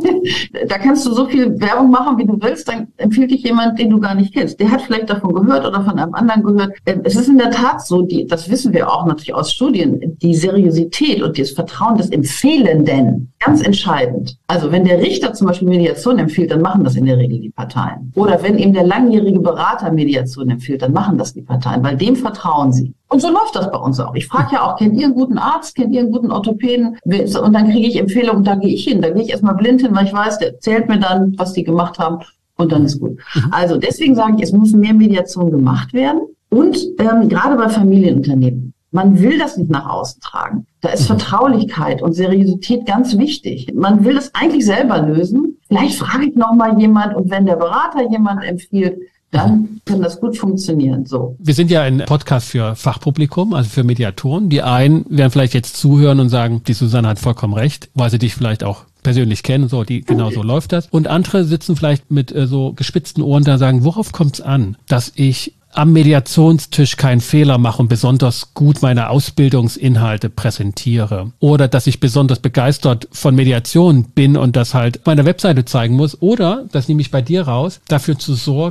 Da kannst du so viel Werbung machen, wie du willst, dann empfiehlt dich jemand, den du gar nicht kennst. Der hat vielleicht davon gehört oder von einem anderen gehört. Es ist in der Tat so, das wissen wir auch natürlich aus Studien, die Seriosität und das Vertrauen des Empfehlenden, ganz entscheidend. Also wenn der Richter zum Beispiel Mediation empfiehlt, dann machen das in der Regel die Parteien. Oder wenn eben der langjährige Berater Mediation empfiehlt, dann machen das die Parteien, weil dem vertrauen sie. Und so läuft das bei uns auch. Ich frage ja auch, kennt ihr einen guten Arzt, kennt ihr einen guten Orthopäden? Und dann kriege ich Empfehlungen und da gehe ich hin. Da gehe ich erstmal blind hin, weil ich weiß, der erzählt mir dann, was die gemacht haben und dann ist gut. Also deswegen sage ich, es muss mehr Mediation gemacht werden und gerade bei Familienunternehmen. Man will das nicht nach außen tragen. Da ist Vertraulichkeit und Seriosität ganz wichtig. Man will das eigentlich selber lösen. Vielleicht frage ich nochmal jemand und wenn der Berater jemand empfiehlt, dann kann das gut funktionieren. So. Wir sind ja ein Podcast für Fachpublikum, also für Mediatoren. Die einen werden vielleicht jetzt zuhören und sagen, die Susanne hat vollkommen recht, weil sie dich vielleicht auch persönlich kennen, so genau so läuft das. Und andere sitzen vielleicht mit so gespitzten Ohren da und sagen, worauf kommt es an, dass ich am Mediationstisch keinen Fehler mache und besonders gut meine Ausbildungsinhalte präsentiere oder dass ich besonders begeistert von Mediation bin und das halt auf meiner Webseite zeigen muss oder, das nehme ich bei dir raus, dafür zu sorgen,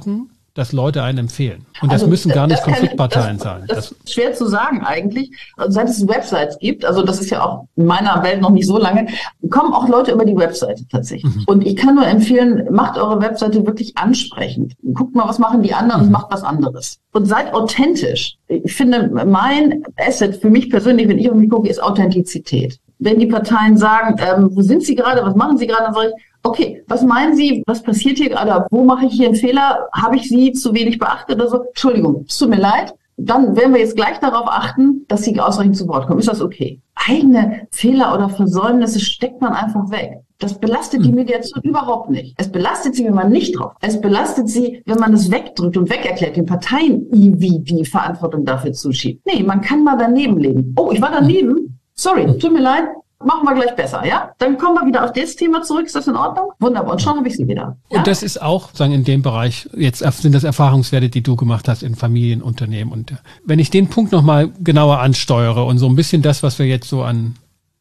dass Leute einen empfehlen. Und das müssen gar nicht Konfliktparteien sein. Das ist schwer zu sagen eigentlich. Also seit es Websites gibt, also das ist ja auch in meiner Welt noch nicht so lange, kommen auch Leute über die Webseite tatsächlich. Und ich kann nur empfehlen, macht eure Webseite wirklich ansprechend. Guckt mal, was machen die anderen und macht was anderes. Und seid authentisch. Ich finde, mein Asset für mich persönlich, wenn ich auf mich gucke, ist Authentizität. Wenn die Parteien sagen, wo sind sie gerade, was machen sie gerade, dann sage ich, okay, was meinen Sie, was passiert hier gerade? Wo mache ich hier einen Fehler? Habe ich Sie zu wenig beachtet oder so? Entschuldigung, es tut mir leid. Dann werden wir jetzt gleich darauf achten, dass Sie ausreichend zu Wort kommen. Ist das okay? Eigene Fehler oder Versäumnisse steckt man einfach weg. Das belastet die Mediation überhaupt nicht. Es belastet sie, wenn man nicht drauf. Es belastet sie, wenn man es wegdrückt und wegerklärt, den Parteien wie die Verantwortung dafür zuschiebt. Nee, man kann mal daneben legen. Oh, ich war daneben. Sorry, tut mir leid. Machen wir gleich besser, ja? Dann kommen wir wieder auf das Thema zurück. Ist das in Ordnung? Wunderbar. Und schon habe ich sie wieder. Ja? Und das ist auch, sagen in dem Bereich, jetzt sind das Erfahrungswerte, die du gemacht hast in Familienunternehmen. Und wenn ich den Punkt nochmal genauer ansteuere und so ein bisschen das, was wir jetzt so an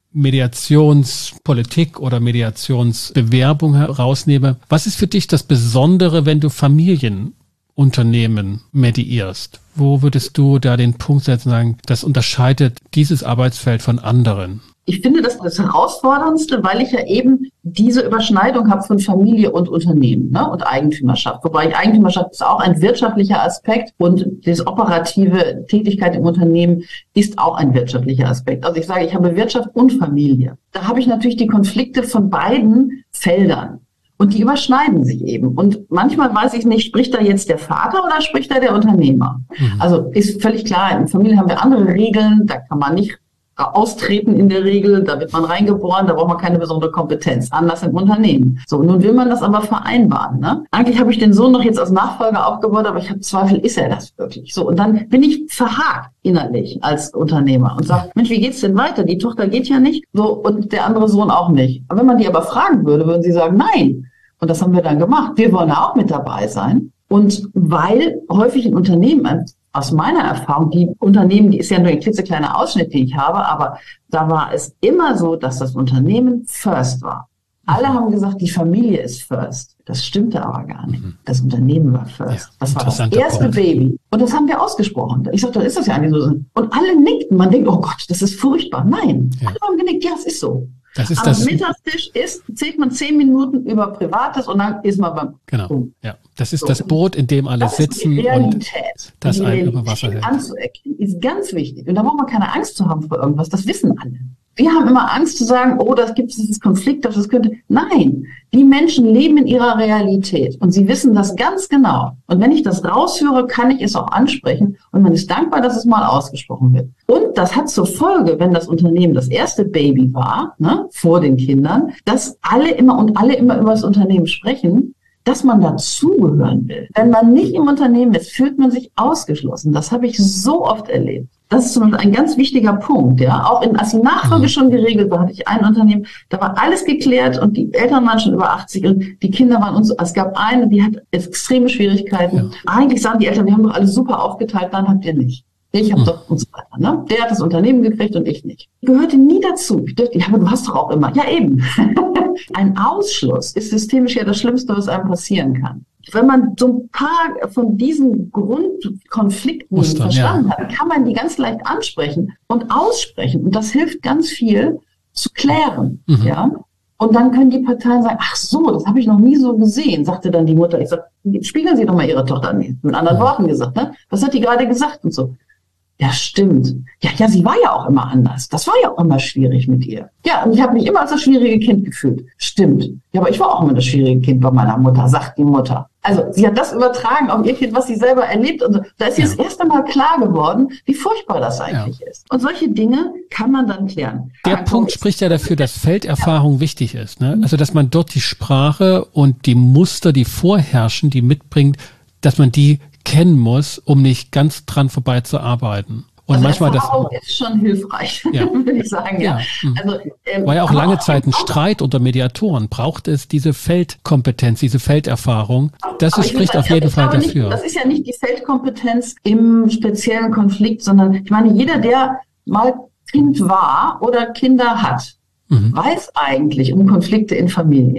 Mediationspolitik oder Mediationsbewerbung herausnehme, was ist für dich das Besondere, wenn du Familienunternehmen mediierst? Wo würdest du da den Punkt setzen und sagen, das unterscheidet dieses Arbeitsfeld von anderen? Ich finde das Herausforderndste, weil ich ja eben diese Überschneidung habe von Familie und Unternehmen, ne, und Eigentümerschaft. Wobei Eigentümerschaft ist auch ein wirtschaftlicher Aspekt und diese operative Tätigkeit im Unternehmen ist auch ein wirtschaftlicher Aspekt. Also ich sage, ich habe Wirtschaft und Familie. Da habe ich natürlich die Konflikte von beiden Feldern. Und die überschneiden sich eben. Und manchmal weiß ich nicht, spricht da jetzt der Vater oder spricht da der Unternehmer? Also ist völlig klar, in Familie haben wir andere Regeln, da kann man nicht austreten in der Regel, da wird man reingeboren, da braucht man keine besondere Kompetenz, anders im Unternehmen. So, nun will man das aber vereinbaren. Ne? Eigentlich habe ich den Sohn noch jetzt als Nachfolger aufgebaut, aber ich habe Zweifel, ist er das wirklich? So, und dann bin ich verhakt innerlich als Unternehmer und sage, Mensch, wie geht's denn weiter? Die Tochter geht ja nicht, so, und der andere Sohn auch nicht. Aber wenn man die aber fragen würde, würden sie sagen, nein. Und das haben wir dann gemacht. Wir wollen ja auch mit dabei sein. Und weil häufig in Unternehmen, aus meiner Erfahrung, die Unternehmen, die ist ja nur ein klitzekleiner Ausschnitt, den ich habe, aber da war es immer so, dass das Unternehmen first war. Alle haben gesagt, die Familie ist first. Das stimmte aber gar nicht. Das Unternehmen war first. Ja, das war das erste Baby. Und das haben wir ausgesprochen. Ich sagte, dann ist das ja eigentlich so. Und alle nickten. Man denkt, oh Gott, das ist furchtbar. Nein, alle haben genickt, ja, es ist so. Das ist am Mittagstisch zählt man 10 Minuten über Privates und dann ist man beim Ja, das ist so. Das Boot, in dem alle sitzen. Die Realität. Und das einen über Wasser hält. Anzuerkennen ist ganz wichtig. Und da braucht man keine Angst zu haben vor irgendwas. Das wissen alle. Wir haben immer Angst zu sagen, oh, das gibt es dieses Konflikt, das könnte. Nein, die Menschen leben in ihrer Realität und sie wissen das ganz genau. Und wenn ich das raushöre, kann ich es auch ansprechen und man ist dankbar, dass es mal ausgesprochen wird. Und das hat zur Folge, wenn das Unternehmen das erste Baby war, ne, vor den Kindern, dass alle immer über das Unternehmen sprechen, dass man dazugehören will. Wenn man nicht im Unternehmen ist, fühlt man sich ausgeschlossen. Das habe ich so oft erlebt. Das ist zum Beispiel ein ganz wichtiger Punkt, ja. Auch als die Nachfolge schon geregelt war, hatte ich ein Unternehmen, da war alles geklärt und die Eltern waren schon über 80 und die Kinder waren uns, es gab eine, die hat extreme Schwierigkeiten. Ja. Eigentlich sagen die Eltern, wir haben doch alles super aufgeteilt, dann habt ihr nicht. Ich habe doch und so weiter, ne? Der hat das Unternehmen gekriegt und ich nicht. Ich gehörte nie dazu. Ich dachte, ja, aber du hast doch auch immer. Ja, eben. Ein Ausschluss ist systemisch ja das Schlimmste, was einem passieren kann. Wenn man so ein paar von diesen Grundkonflikten verstanden hat, kann man die ganz leicht ansprechen und aussprechen. Und das hilft ganz viel zu klären, ja. Und dann können die Parteien sagen, ach so, das habe ich noch nie so gesehen, sagte dann die Mutter. Ich sage, spiegeln Sie doch mal Ihre Tochter an. Mit anderen Worten gesagt, ne? Was hat die gerade gesagt und so? Ja, stimmt. Ja, sie war ja auch immer anders. Das war ja auch immer schwierig mit ihr. Ja, und ich habe mich immer als das schwierige Kind gefühlt. Stimmt. Ja, aber ich war auch immer das schwierige Kind bei meiner Mutter, sagt die Mutter. Also sie hat das übertragen auf ihr Kind, was sie selber erlebt. Und so. Da ist ihr das erste Mal klar geworden, wie furchtbar das eigentlich ist. Und solche Dinge kann man dann klären. Der Punkt spricht ja dafür, dass Felderfahrung wichtig ist. Ne? Also dass man dort die Sprache und die Muster, die vorherrschen, die mitbringt, dass man die kennen muss, um nicht ganz dran vorbei zu arbeiten. Und also manchmal Erfahrung ist schon hilfreich, würde ich sagen. Ja. Also, war ja auch lange Zeit ein Streit unter Mediatoren. Braucht es diese Feldkompetenz, diese Felderfahrung? Das spricht auf jeden Fall dafür. Das ist ja nicht die Feldkompetenz im speziellen Konflikt, sondern ich meine, jeder, der mal Kind war oder Kinder hat, weiß eigentlich um Konflikte in Familien.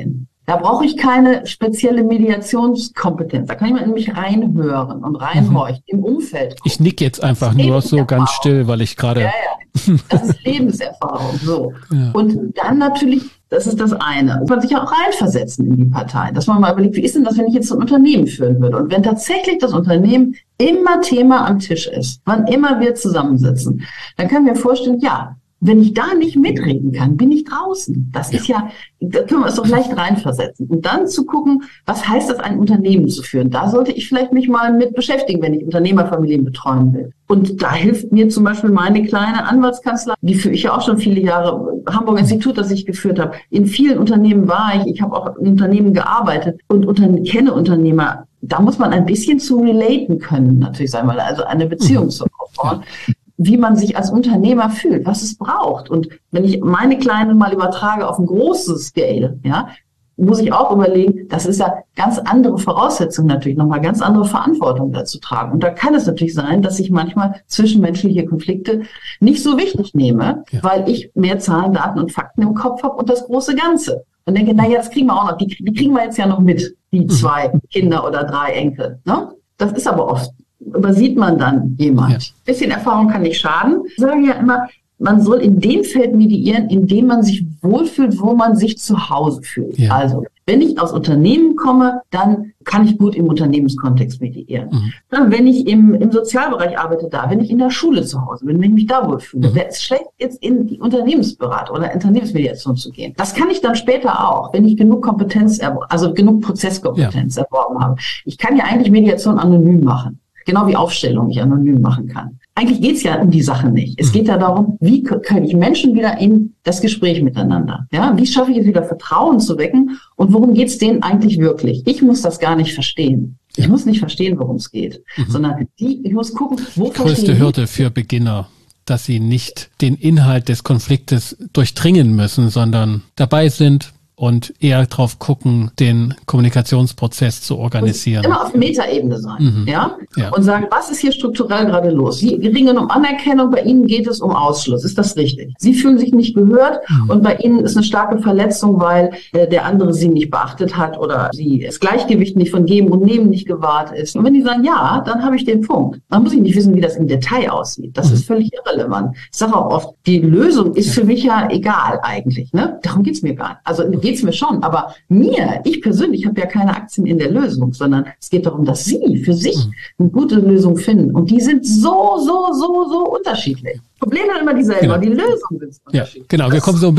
Da brauche ich keine spezielle Mediationskompetenz. Da kann ich mal in mich reinhören und reinhorchen im Umfeld. Ich nick jetzt einfach nur so ganz still, weil ich gerade... Ja. Das ist Lebenserfahrung. So. Ja. Und dann natürlich, das ist das eine, muss man sich auch reinversetzen in die Partei. Dass man mal überlegt, wie ist denn das, wenn ich jetzt ein Unternehmen führen würde? Und wenn tatsächlich das Unternehmen immer Thema am Tisch ist, wann immer wir zusammensitzen, dann können wir vorstellen, ja, wenn ich da nicht mitreden kann, bin ich draußen. Das ist ja, da können wir uns doch leicht reinversetzen. Und dann zu gucken, was heißt das, ein Unternehmen zu führen? Da sollte ich vielleicht mich mal mit beschäftigen, wenn ich Unternehmerfamilien betreuen will. Und da hilft mir zum Beispiel meine kleine Anwaltskanzlei, die führe ich ja auch schon viele Jahre, Hamburger Institut, das ich geführt habe. In vielen Unternehmen war ich habe auch in Unternehmen gearbeitet und kenne Unternehmer. Da muss man ein bisschen zu relaten können, natürlich sagen wir, also eine Beziehung zu aufbauen. Wie man sich als Unternehmer fühlt, was es braucht. Und wenn ich meine Kleine mal übertrage auf ein großes Scale, ja, muss ich auch überlegen, das ist ja ganz andere Voraussetzungen natürlich, nochmal ganz andere Verantwortung dazu tragen. Und da kann es natürlich sein, dass ich manchmal zwischenmenschliche Konflikte nicht so wichtig nehme, weil ich mehr Zahlen, Daten und Fakten im Kopf habe und das große Ganze. Und denke, naja, das kriegen wir auch noch, die kriegen wir jetzt ja noch mit, die 2 Kinder oder 3 Enkel. Ne? Das ist aber oft. Übersieht man dann jemand. Ein bisschen Erfahrung kann nicht schaden. Ich sage ja immer, man soll in dem Feld mediieren, in dem man sich wohlfühlt, wo man sich zu Hause fühlt. Ja. Also, wenn ich aus Unternehmen komme, dann kann ich gut im Unternehmenskontext mediieren. Dann, wenn ich im Sozialbereich arbeite, wenn ich in der Schule zu Hause bin, wenn ich mich da wohlfühle, wäre es schlecht, jetzt in die Unternehmensberatung oder Unternehmensmediation zu gehen. Das kann ich dann später auch, wenn ich genug Kompetenz, also genug Prozesskompetenz erworben habe. Ich kann ja eigentlich Mediation anonym machen. Genau wie Aufstellung ich anonym machen kann. Eigentlich geht's ja um die Sache nicht. Es geht ja darum, wie kann ich Menschen wieder in das Gespräch miteinander, ja? Wie schaffe ich es wieder, Vertrauen zu wecken? Und worum geht's denen eigentlich wirklich? Ich muss das gar nicht verstehen. Ich muss nicht verstehen, worum es geht, sondern ich muss gucken, wo größte Hürde für Beginner, dass sie nicht den Inhalt des Konfliktes durchdringen müssen, sondern dabei sind und eher drauf gucken, den Kommunikationsprozess zu organisieren. Und immer auf Metaebene sein, ja? Und sagen, was ist hier strukturell gerade los? Sie ringen um Anerkennung, bei Ihnen geht es um Ausschluss. Ist das richtig? Sie fühlen sich nicht gehört und bei Ihnen ist eine starke Verletzung, weil der andere Sie nicht beachtet hat oder das Gleichgewicht nicht von Geben und Nehmen nicht gewahrt ist. Und wenn die sagen, ja, dann habe ich den Punkt. Dann muss ich nicht wissen, wie das im Detail aussieht. Das ist völlig irrelevant. Ich sage auch oft, die Lösung ist für mich ja egal eigentlich. Ne? Darum geht's mir gar nicht. Also geht's mir schon, aber ich persönlich habe ja keine Aktien in der Lösung, sondern es geht darum, dass Sie für sich eine gute Lösung finden. Und die sind so unterschiedlich. Probleme sind immer dieselben, aber die Lösungen sind unterschiedlich. Ja, genau. Wir kommen so ein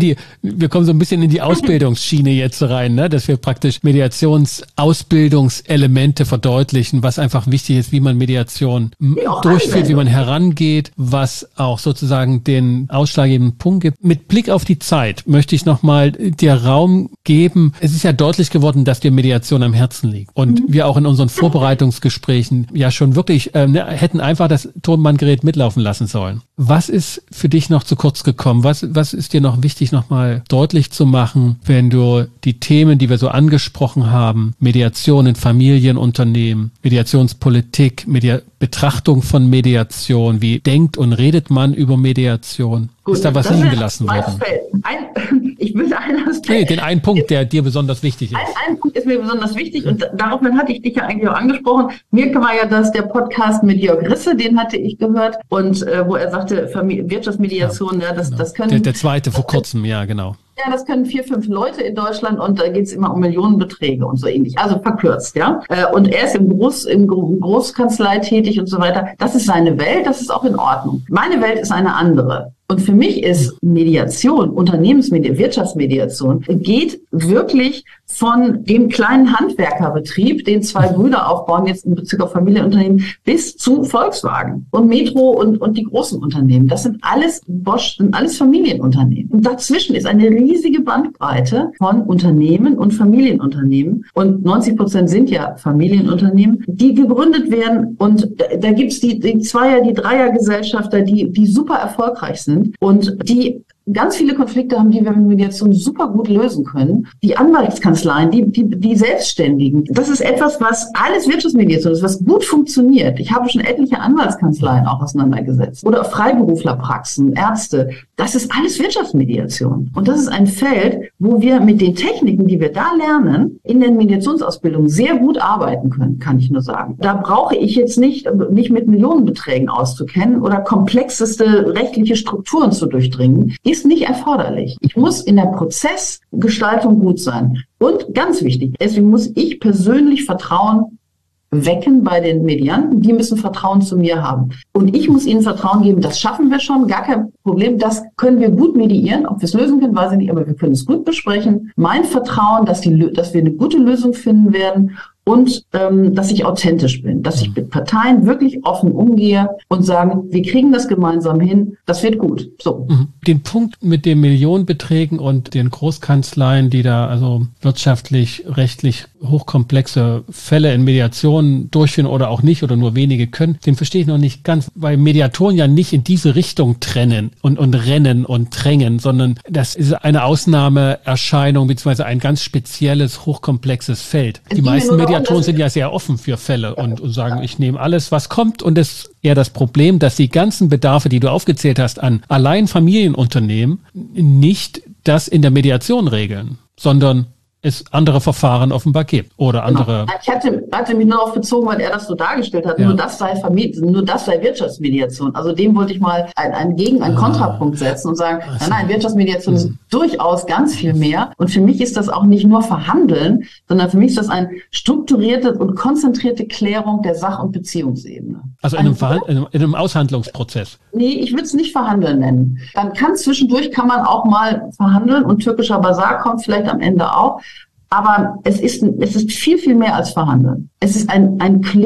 bisschen in die Ausbildungsschiene jetzt rein, ne? Dass wir praktisch Mediations-Ausbildungselemente verdeutlichen, was einfach wichtig ist, wie man Mediation durchführt, wie man herangeht, was auch sozusagen den ausschlaggebenden Punkt gibt. Mit Blick auf die Zeit möchte ich nochmal dir Raum geben. Es ist ja deutlich geworden, dass dir Mediation am Herzen liegt. Und wir auch in unseren Vorbereitungsgesprächen ja schon wirklich hätten einfach das Tonbandgerät mitlaufen lassen sollen. Was ist für dich noch zu kurz gekommen? Was ist dir noch wichtig, nochmal deutlich zu machen, wenn du die Themen, die wir so angesprochen haben, Mediation in Familienunternehmen, Mediationspolitik, Betrachtung von Mediation, wie denkt und redet man über Mediation? Gut, ist da was liegen gelassen worden? Ich will einen Aspekt. Den einen Punkt, der dir besonders wichtig ist. Ein Punkt ist mir besonders wichtig und daraufhin hatte ich dich ja eigentlich auch angesprochen. Mir war ja der Podcast mit Jörg Risse, den hatte ich gehört und wo er sagte, Wirtschaftsmediation, das können... Der zweite vor kurzem, ja, genau. Ja, das können 4, 5 Leute in Deutschland und da geht's immer um Millionenbeträge und so ähnlich. Also verkürzt, ja. Und er ist im Großkanzlei tätig und so weiter. Das ist seine Welt, das ist auch in Ordnung. Meine Welt ist eine andere. Und für mich ist Mediation, Wirtschaftsmediation, geht wirklich von dem kleinen Handwerkerbetrieb, den 2 Brüder aufbauen, jetzt in Bezug auf Familienunternehmen, bis zu Volkswagen und Metro und die großen Unternehmen. Das sind alles Bosch, sind alles Familienunternehmen. Und dazwischen ist eine riesige Bandbreite von Unternehmen und Familienunternehmen. Und 90% sind ja Familienunternehmen, die gegründet werden. Und da gibt's die Zweier-, die Dreiergesellschafter, die super erfolgreich sind und die ganz viele Konflikte haben, die wir mit Mediation super gut lösen können. Die Anwaltskanzleien, die Selbstständigen. Das ist etwas, was alles Wirtschaftsmediation ist, was gut funktioniert. Ich habe schon etliche Anwaltskanzleien auch auseinandergesetzt. Oder Freiberuflerpraxen, Ärzte. Das ist alles Wirtschaftsmediation. Und das ist ein Feld, wo wir mit den Techniken, die wir da lernen, in den Mediationsausbildungen sehr gut arbeiten können, kann ich nur sagen. Da brauche ich jetzt nicht mit Millionenbeträgen auszukennen oder komplexeste rechtliche Strukturen zu durchdringen, ist nicht erforderlich. Ich muss in der Prozessgestaltung gut sein. Und ganz wichtig, deswegen muss ich persönlich Vertrauen wecken bei den Medianten. Die müssen Vertrauen zu mir haben. Und ich muss ihnen Vertrauen geben, das schaffen wir schon, gar kein Problem. Das können wir gut mediieren. Ob wir es lösen können, weiß ich nicht, aber wir können es gut besprechen. Mein Vertrauen, dass wir eine gute Lösung finden werden. Und dass ich authentisch bin, dass ich mit Parteien wirklich offen umgehe und sagen, wir kriegen das gemeinsam hin, das wird gut. So. Den Punkt mit den Millionenbeträgen und den Großkanzleien, die da also wirtschaftlich, rechtlich hochkomplexe Fälle in Mediationen durchführen oder auch nicht oder nur wenige können, den verstehe ich noch nicht ganz, weil Mediatoren ja nicht in diese Richtung trennen und rennen und drängen, sondern das ist eine Ausnahmeerscheinung beziehungsweise ein ganz spezielles, hochkomplexes Feld. Die meisten Mediatoren sind ja sehr offen für Fälle und sagen, ich nehme alles, was kommt, und das ist eher das Problem, dass die ganzen Bedarfe, die du aufgezählt hast, an allein Familienunternehmen nicht das in der Mediation regeln, sondern es andere Verfahren offenbar gibt oder andere. Ich hatte mich nur darauf bezogen, weil er das so dargestellt hat. Ja. Nur das sei Wirtschaftsmediation. Also dem wollte ich mal einen Kontrapunkt setzen und sagen, nein, Wirtschaftsmediation ist durchaus ganz viel mehr. Und für mich ist das auch nicht nur Verhandeln, sondern für mich ist das eine strukturierte und konzentrierte Klärung der Sach- und Beziehungsebene. Also in einem Aushandlungsprozess. Nee, ich würde es nicht Verhandeln nennen. Dann zwischendurch kann man auch mal verhandeln und türkischer Basar kommt vielleicht am Ende auch. Aber es ist viel, viel mehr als Verhandeln. Es ist ein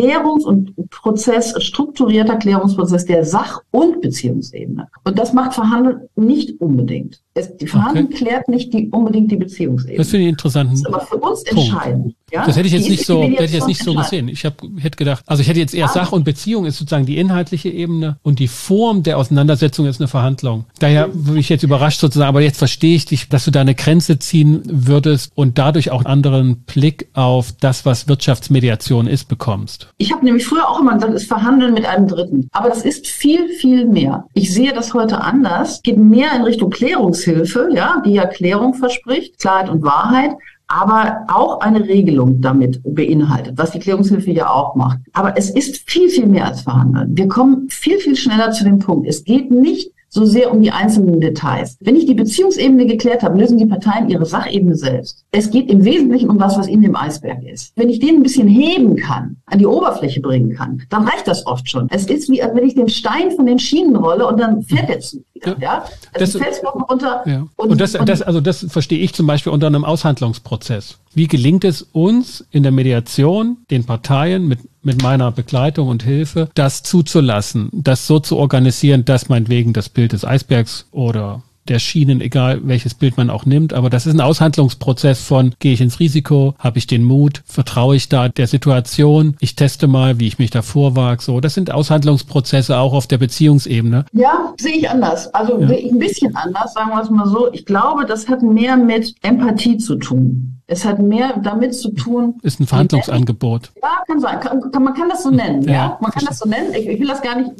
strukturierter Klärungsprozess der Sach- und Beziehungsebene. Und das macht Verhandeln nicht unbedingt. Die Verhandlung klärt nicht unbedingt die Beziehungsebene. Das finde ich interessant. Das ist aber für uns entscheidend. Ja? Das hätte ich jetzt nicht so gesehen. Ich hätte gedacht, also ich hätte jetzt eher Sach- und Beziehung ist sozusagen die inhaltliche Ebene und die Form der Auseinandersetzung ist eine Verhandlung. Daher bin ich jetzt überrascht sozusagen, aber jetzt verstehe ich dich, dass du da eine Grenze ziehen würdest und dadurch auch einen anderen Blick auf das, was Wirtschaftsmediation ist, bekommst. Ich habe nämlich früher auch immer gesagt, es ist Verhandeln mit einem Dritten. Aber das ist viel, viel mehr. Ich sehe das heute anders. Geht mehr in Richtung Klärungshilfe, ja, die ja Klärung verspricht, Klarheit und Wahrheit, aber auch eine Regelung damit beinhaltet, was die Klärungshilfe ja auch macht. Aber es ist viel, viel mehr als Verhandeln. Wir kommen viel, viel schneller zu dem Punkt. Es geht nicht so sehr um die einzelnen Details. Wenn ich die Beziehungsebene geklärt habe, lösen die Parteien ihre Sachebene selbst. Es geht im Wesentlichen um was in dem Eisberg ist. Wenn ich den ein bisschen heben kann, an die Oberfläche bringen kann, dann reicht das oft schon. Es ist wie, als wenn ich den Stein von den Schienen rolle und dann fährt der Zug wieder. Ja? Also Felsbrocken runter. Ja. Und das verstehe ich zum Beispiel unter einem Aushandlungsprozess. Wie gelingt es uns in der Mediation, den Parteien mit meiner Begleitung und Hilfe, das zuzulassen, das so zu organisieren, dass meinetwegen das Bild des Eisbergs oder der Schienen, egal welches Bild man auch nimmt, aber das ist ein Aushandlungsprozess von, gehe ich ins Risiko, habe ich den Mut, vertraue ich da der Situation, ich teste mal, wie ich mich da vorwage, so. Das sind Aushandlungsprozesse auch auf der Beziehungsebene. Ja, sehe ich anders. Also ein bisschen anders, sagen wir es mal so. Ich glaube, das hat mehr mit Empathie zu tun. Es hat mehr damit zu tun. Ist ein Verhandlungsangebot. Ja, kann sein. Man kann das so nennen. Ja, man kann das so nennen. Ich will das gar nicht.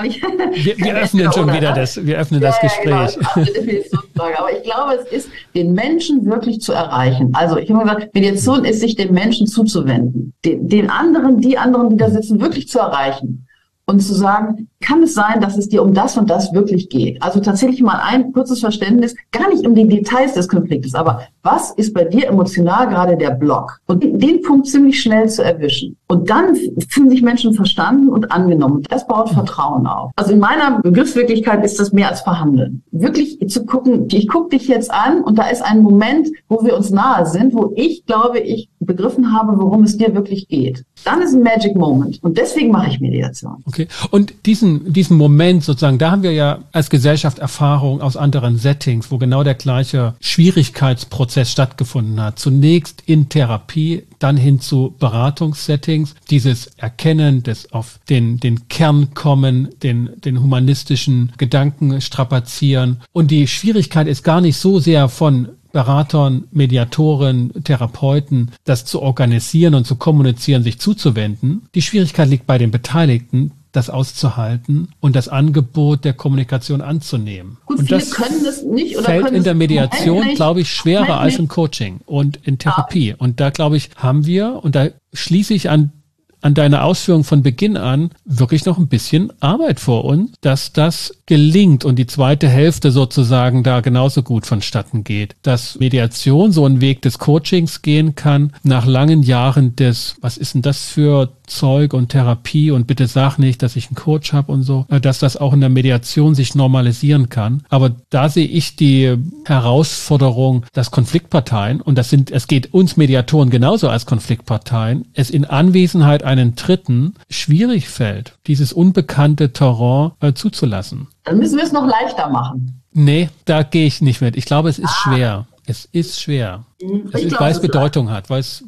Wir öffnen schon wieder das Gespräch. Genau. Aber ich glaube, es ist, den Menschen wirklich zu erreichen. Also ich habe gesagt, Mediation ist, sich den Menschen zuzuwenden. Die anderen, die da sitzen, wirklich zu erreichen. Und zu sagen, kann es sein, dass es dir um das und das wirklich geht? Also tatsächlich mal ein kurzes Verständnis, gar nicht um die Details des Konfliktes, aber was ist bei dir emotional gerade der Block? Und den Punkt ziemlich schnell zu erwischen. Und dann fühlen sich Menschen verstanden und angenommen. Das baut Vertrauen auf. Also in meiner Begriffswirklichkeit ist das mehr als Verhandeln. Wirklich zu gucken, ich gucke dich jetzt an und da ist ein Moment, wo wir uns nahe sind, wo ich glaube, ich begriffen habe, worum es dir wirklich geht. Dann ist ein Magic Moment. Und deswegen mache ich Mediation. Okay. Und diesen diesen Moment sozusagen, da haben wir ja als Gesellschaft Erfahrung aus anderen Settings, wo genau der gleiche Schwierigkeitsprozess stattgefunden hat. Zunächst in Therapie, dann hin zu Beratungssettings, dieses Erkennen, des auf den Kern kommen, den humanistischen Gedanken strapazieren. Und die Schwierigkeit ist gar nicht so sehr von Beratern, Mediatoren, Therapeuten, das zu organisieren und zu kommunizieren, sich zuzuwenden. Die Schwierigkeit liegt bei den Beteiligten, das auszuhalten und das Angebot der Kommunikation anzunehmen. Gut, und viele das können es nicht oder fällt können in der Mediation, nicht, glaube ich, schwerer als im Coaching und in Therapie. Und da, glaube ich, haben wir, und da schließe ich an deine Ausführung von Beginn an, wirklich noch ein bisschen Arbeit vor uns, dass das gelingt und die zweite Hälfte sozusagen da genauso gut vonstatten geht. Dass Mediation so einen Weg des Coachings gehen kann, nach langen Jahren des, was ist denn das für Zeug und Therapie und bitte sag nicht, dass ich einen Coach habe und so, dass das auch in der Mediation sich normalisieren kann. Aber da sehe ich die Herausforderung, dass Konfliktparteien, und es geht uns Mediatoren genauso als Konfliktparteien, es in Anwesenheit einen Dritten schwierig fällt, dieses unbekannte Terrain zuzulassen. Dann müssen wir es noch leichter machen. Nee, da gehe ich nicht mit. Ich glaube, es ist schwer. Es ist schwer. Weil es Bedeutung hat.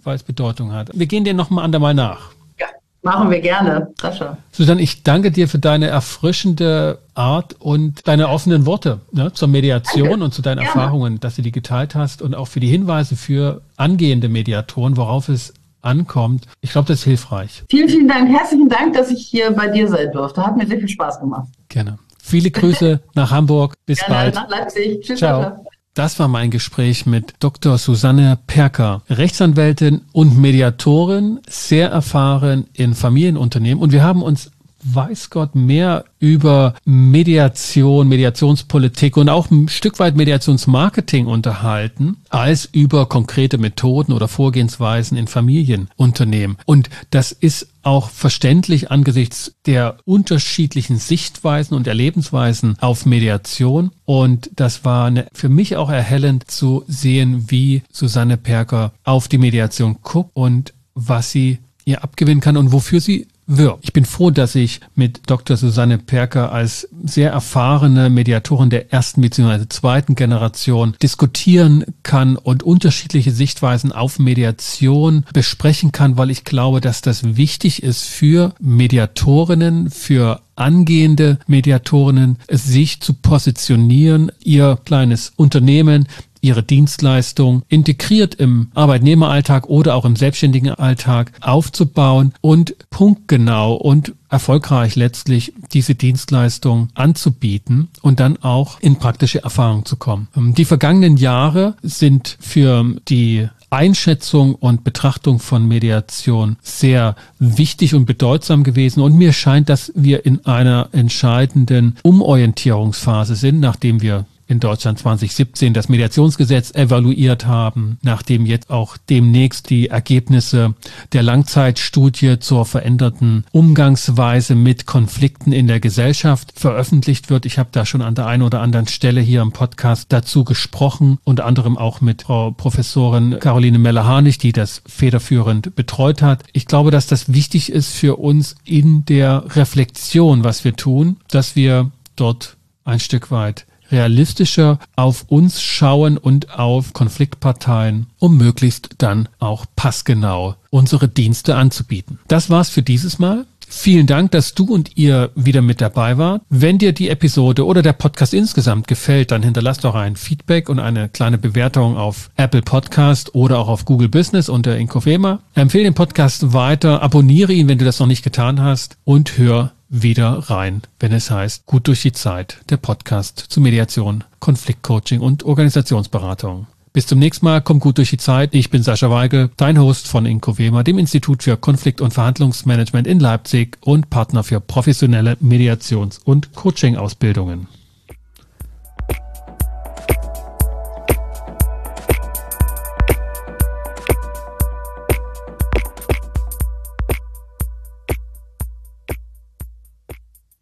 Wir gehen dir noch mal andermal nach. Ja, machen wir gerne, Sascha. Susanne, ich danke dir für deine erfrischende Art und deine offenen Worte zur Mediation. Danke. Und zu deinen Erfahrungen, dass du die geteilt hast und auch für die Hinweise für angehende Mediatoren, worauf es ankommt. Ich glaube, das ist hilfreich. Vielen, vielen Dank. Herzlichen Dank, dass ich hier bei dir sein durfte. Hat mir sehr viel Spaß gemacht. Gerne. Viele Grüße nach Hamburg. Bis bald. Nach Leipzig. Tschüss. Ciao. Das war mein Gespräch mit Dr. Susanne Perker, Rechtsanwältin und Mediatorin, sehr erfahren in Familienunternehmen. Und wir haben uns, weiß Gott, mehr über Mediation, Mediationspolitik und auch ein Stück weit Mediationsmarketing unterhalten, als über konkrete Methoden oder Vorgehensweisen in Familienunternehmen. Und das ist auch verständlich angesichts der unterschiedlichen Sichtweisen und Erlebensweisen auf Mediation. Und das war für mich auch erhellend zu sehen, wie Susanne Perker auf die Mediation guckt und was sie ihr abgewinnen kann und wofür sie wirkt. Ich bin froh, dass ich mit Dr. Susanne Perker als sehr erfahrene Mediatorin der ersten bzw. zweiten Generation diskutieren kann und unterschiedliche Sichtweisen auf Mediation besprechen kann, weil ich glaube, dass das wichtig ist für Mediatorinnen, für angehende Mediatorinnen, sich zu positionieren, ihr kleines Unternehmen, ihre Dienstleistung integriert im Arbeitnehmeralltag oder auch im selbstständigen Alltag aufzubauen und punktgenau und erfolgreich letztlich diese Dienstleistung anzubieten und dann auch in praktische Erfahrung zu kommen. Die vergangenen Jahre sind für die Einschätzung und Betrachtung von Mediation sehr wichtig und bedeutsam gewesen. Und mir scheint, dass wir in einer entscheidenden Umorientierungsphase sind, nachdem wir in Deutschland 2017 das Mediationsgesetz evaluiert haben, nachdem jetzt auch demnächst die Ergebnisse der Langzeitstudie zur veränderten Umgangsweise mit Konflikten in der Gesellschaft veröffentlicht wird. Ich habe da schon an der einen oder anderen Stelle hier im Podcast dazu gesprochen, unter anderem auch mit Frau Professorin Caroline Meller-Harnig, die das federführend betreut hat. Ich glaube, dass das wichtig ist für uns in der Reflexion, was wir tun, dass wir dort ein Stück weit realistischer auf uns schauen und auf Konfliktparteien, um möglichst dann auch passgenau unsere Dienste anzubieten. Das war's für dieses Mal. Vielen Dank, dass du und ihr wieder mit dabei wart. Wenn dir die Episode oder der Podcast insgesamt gefällt, dann hinterlass doch ein Feedback und eine kleine Bewertung auf Apple Podcast oder auch auf Google Business unter Inkofema. Empfehle den Podcast weiter, abonniere ihn, wenn du das noch nicht getan hast und hör wieder rein, wenn es heißt Gut durch die Zeit, der Podcast zu Mediation, Konfliktcoaching und Organisationsberatung. Bis zum nächsten Mal, komm gut durch die Zeit. Ich bin Sascha Weigel, dein Host von Inkofema, dem Institut für Konflikt- und Verhandlungsmanagement in Leipzig und Partner für professionelle Mediations- und Coaching-Ausbildungen.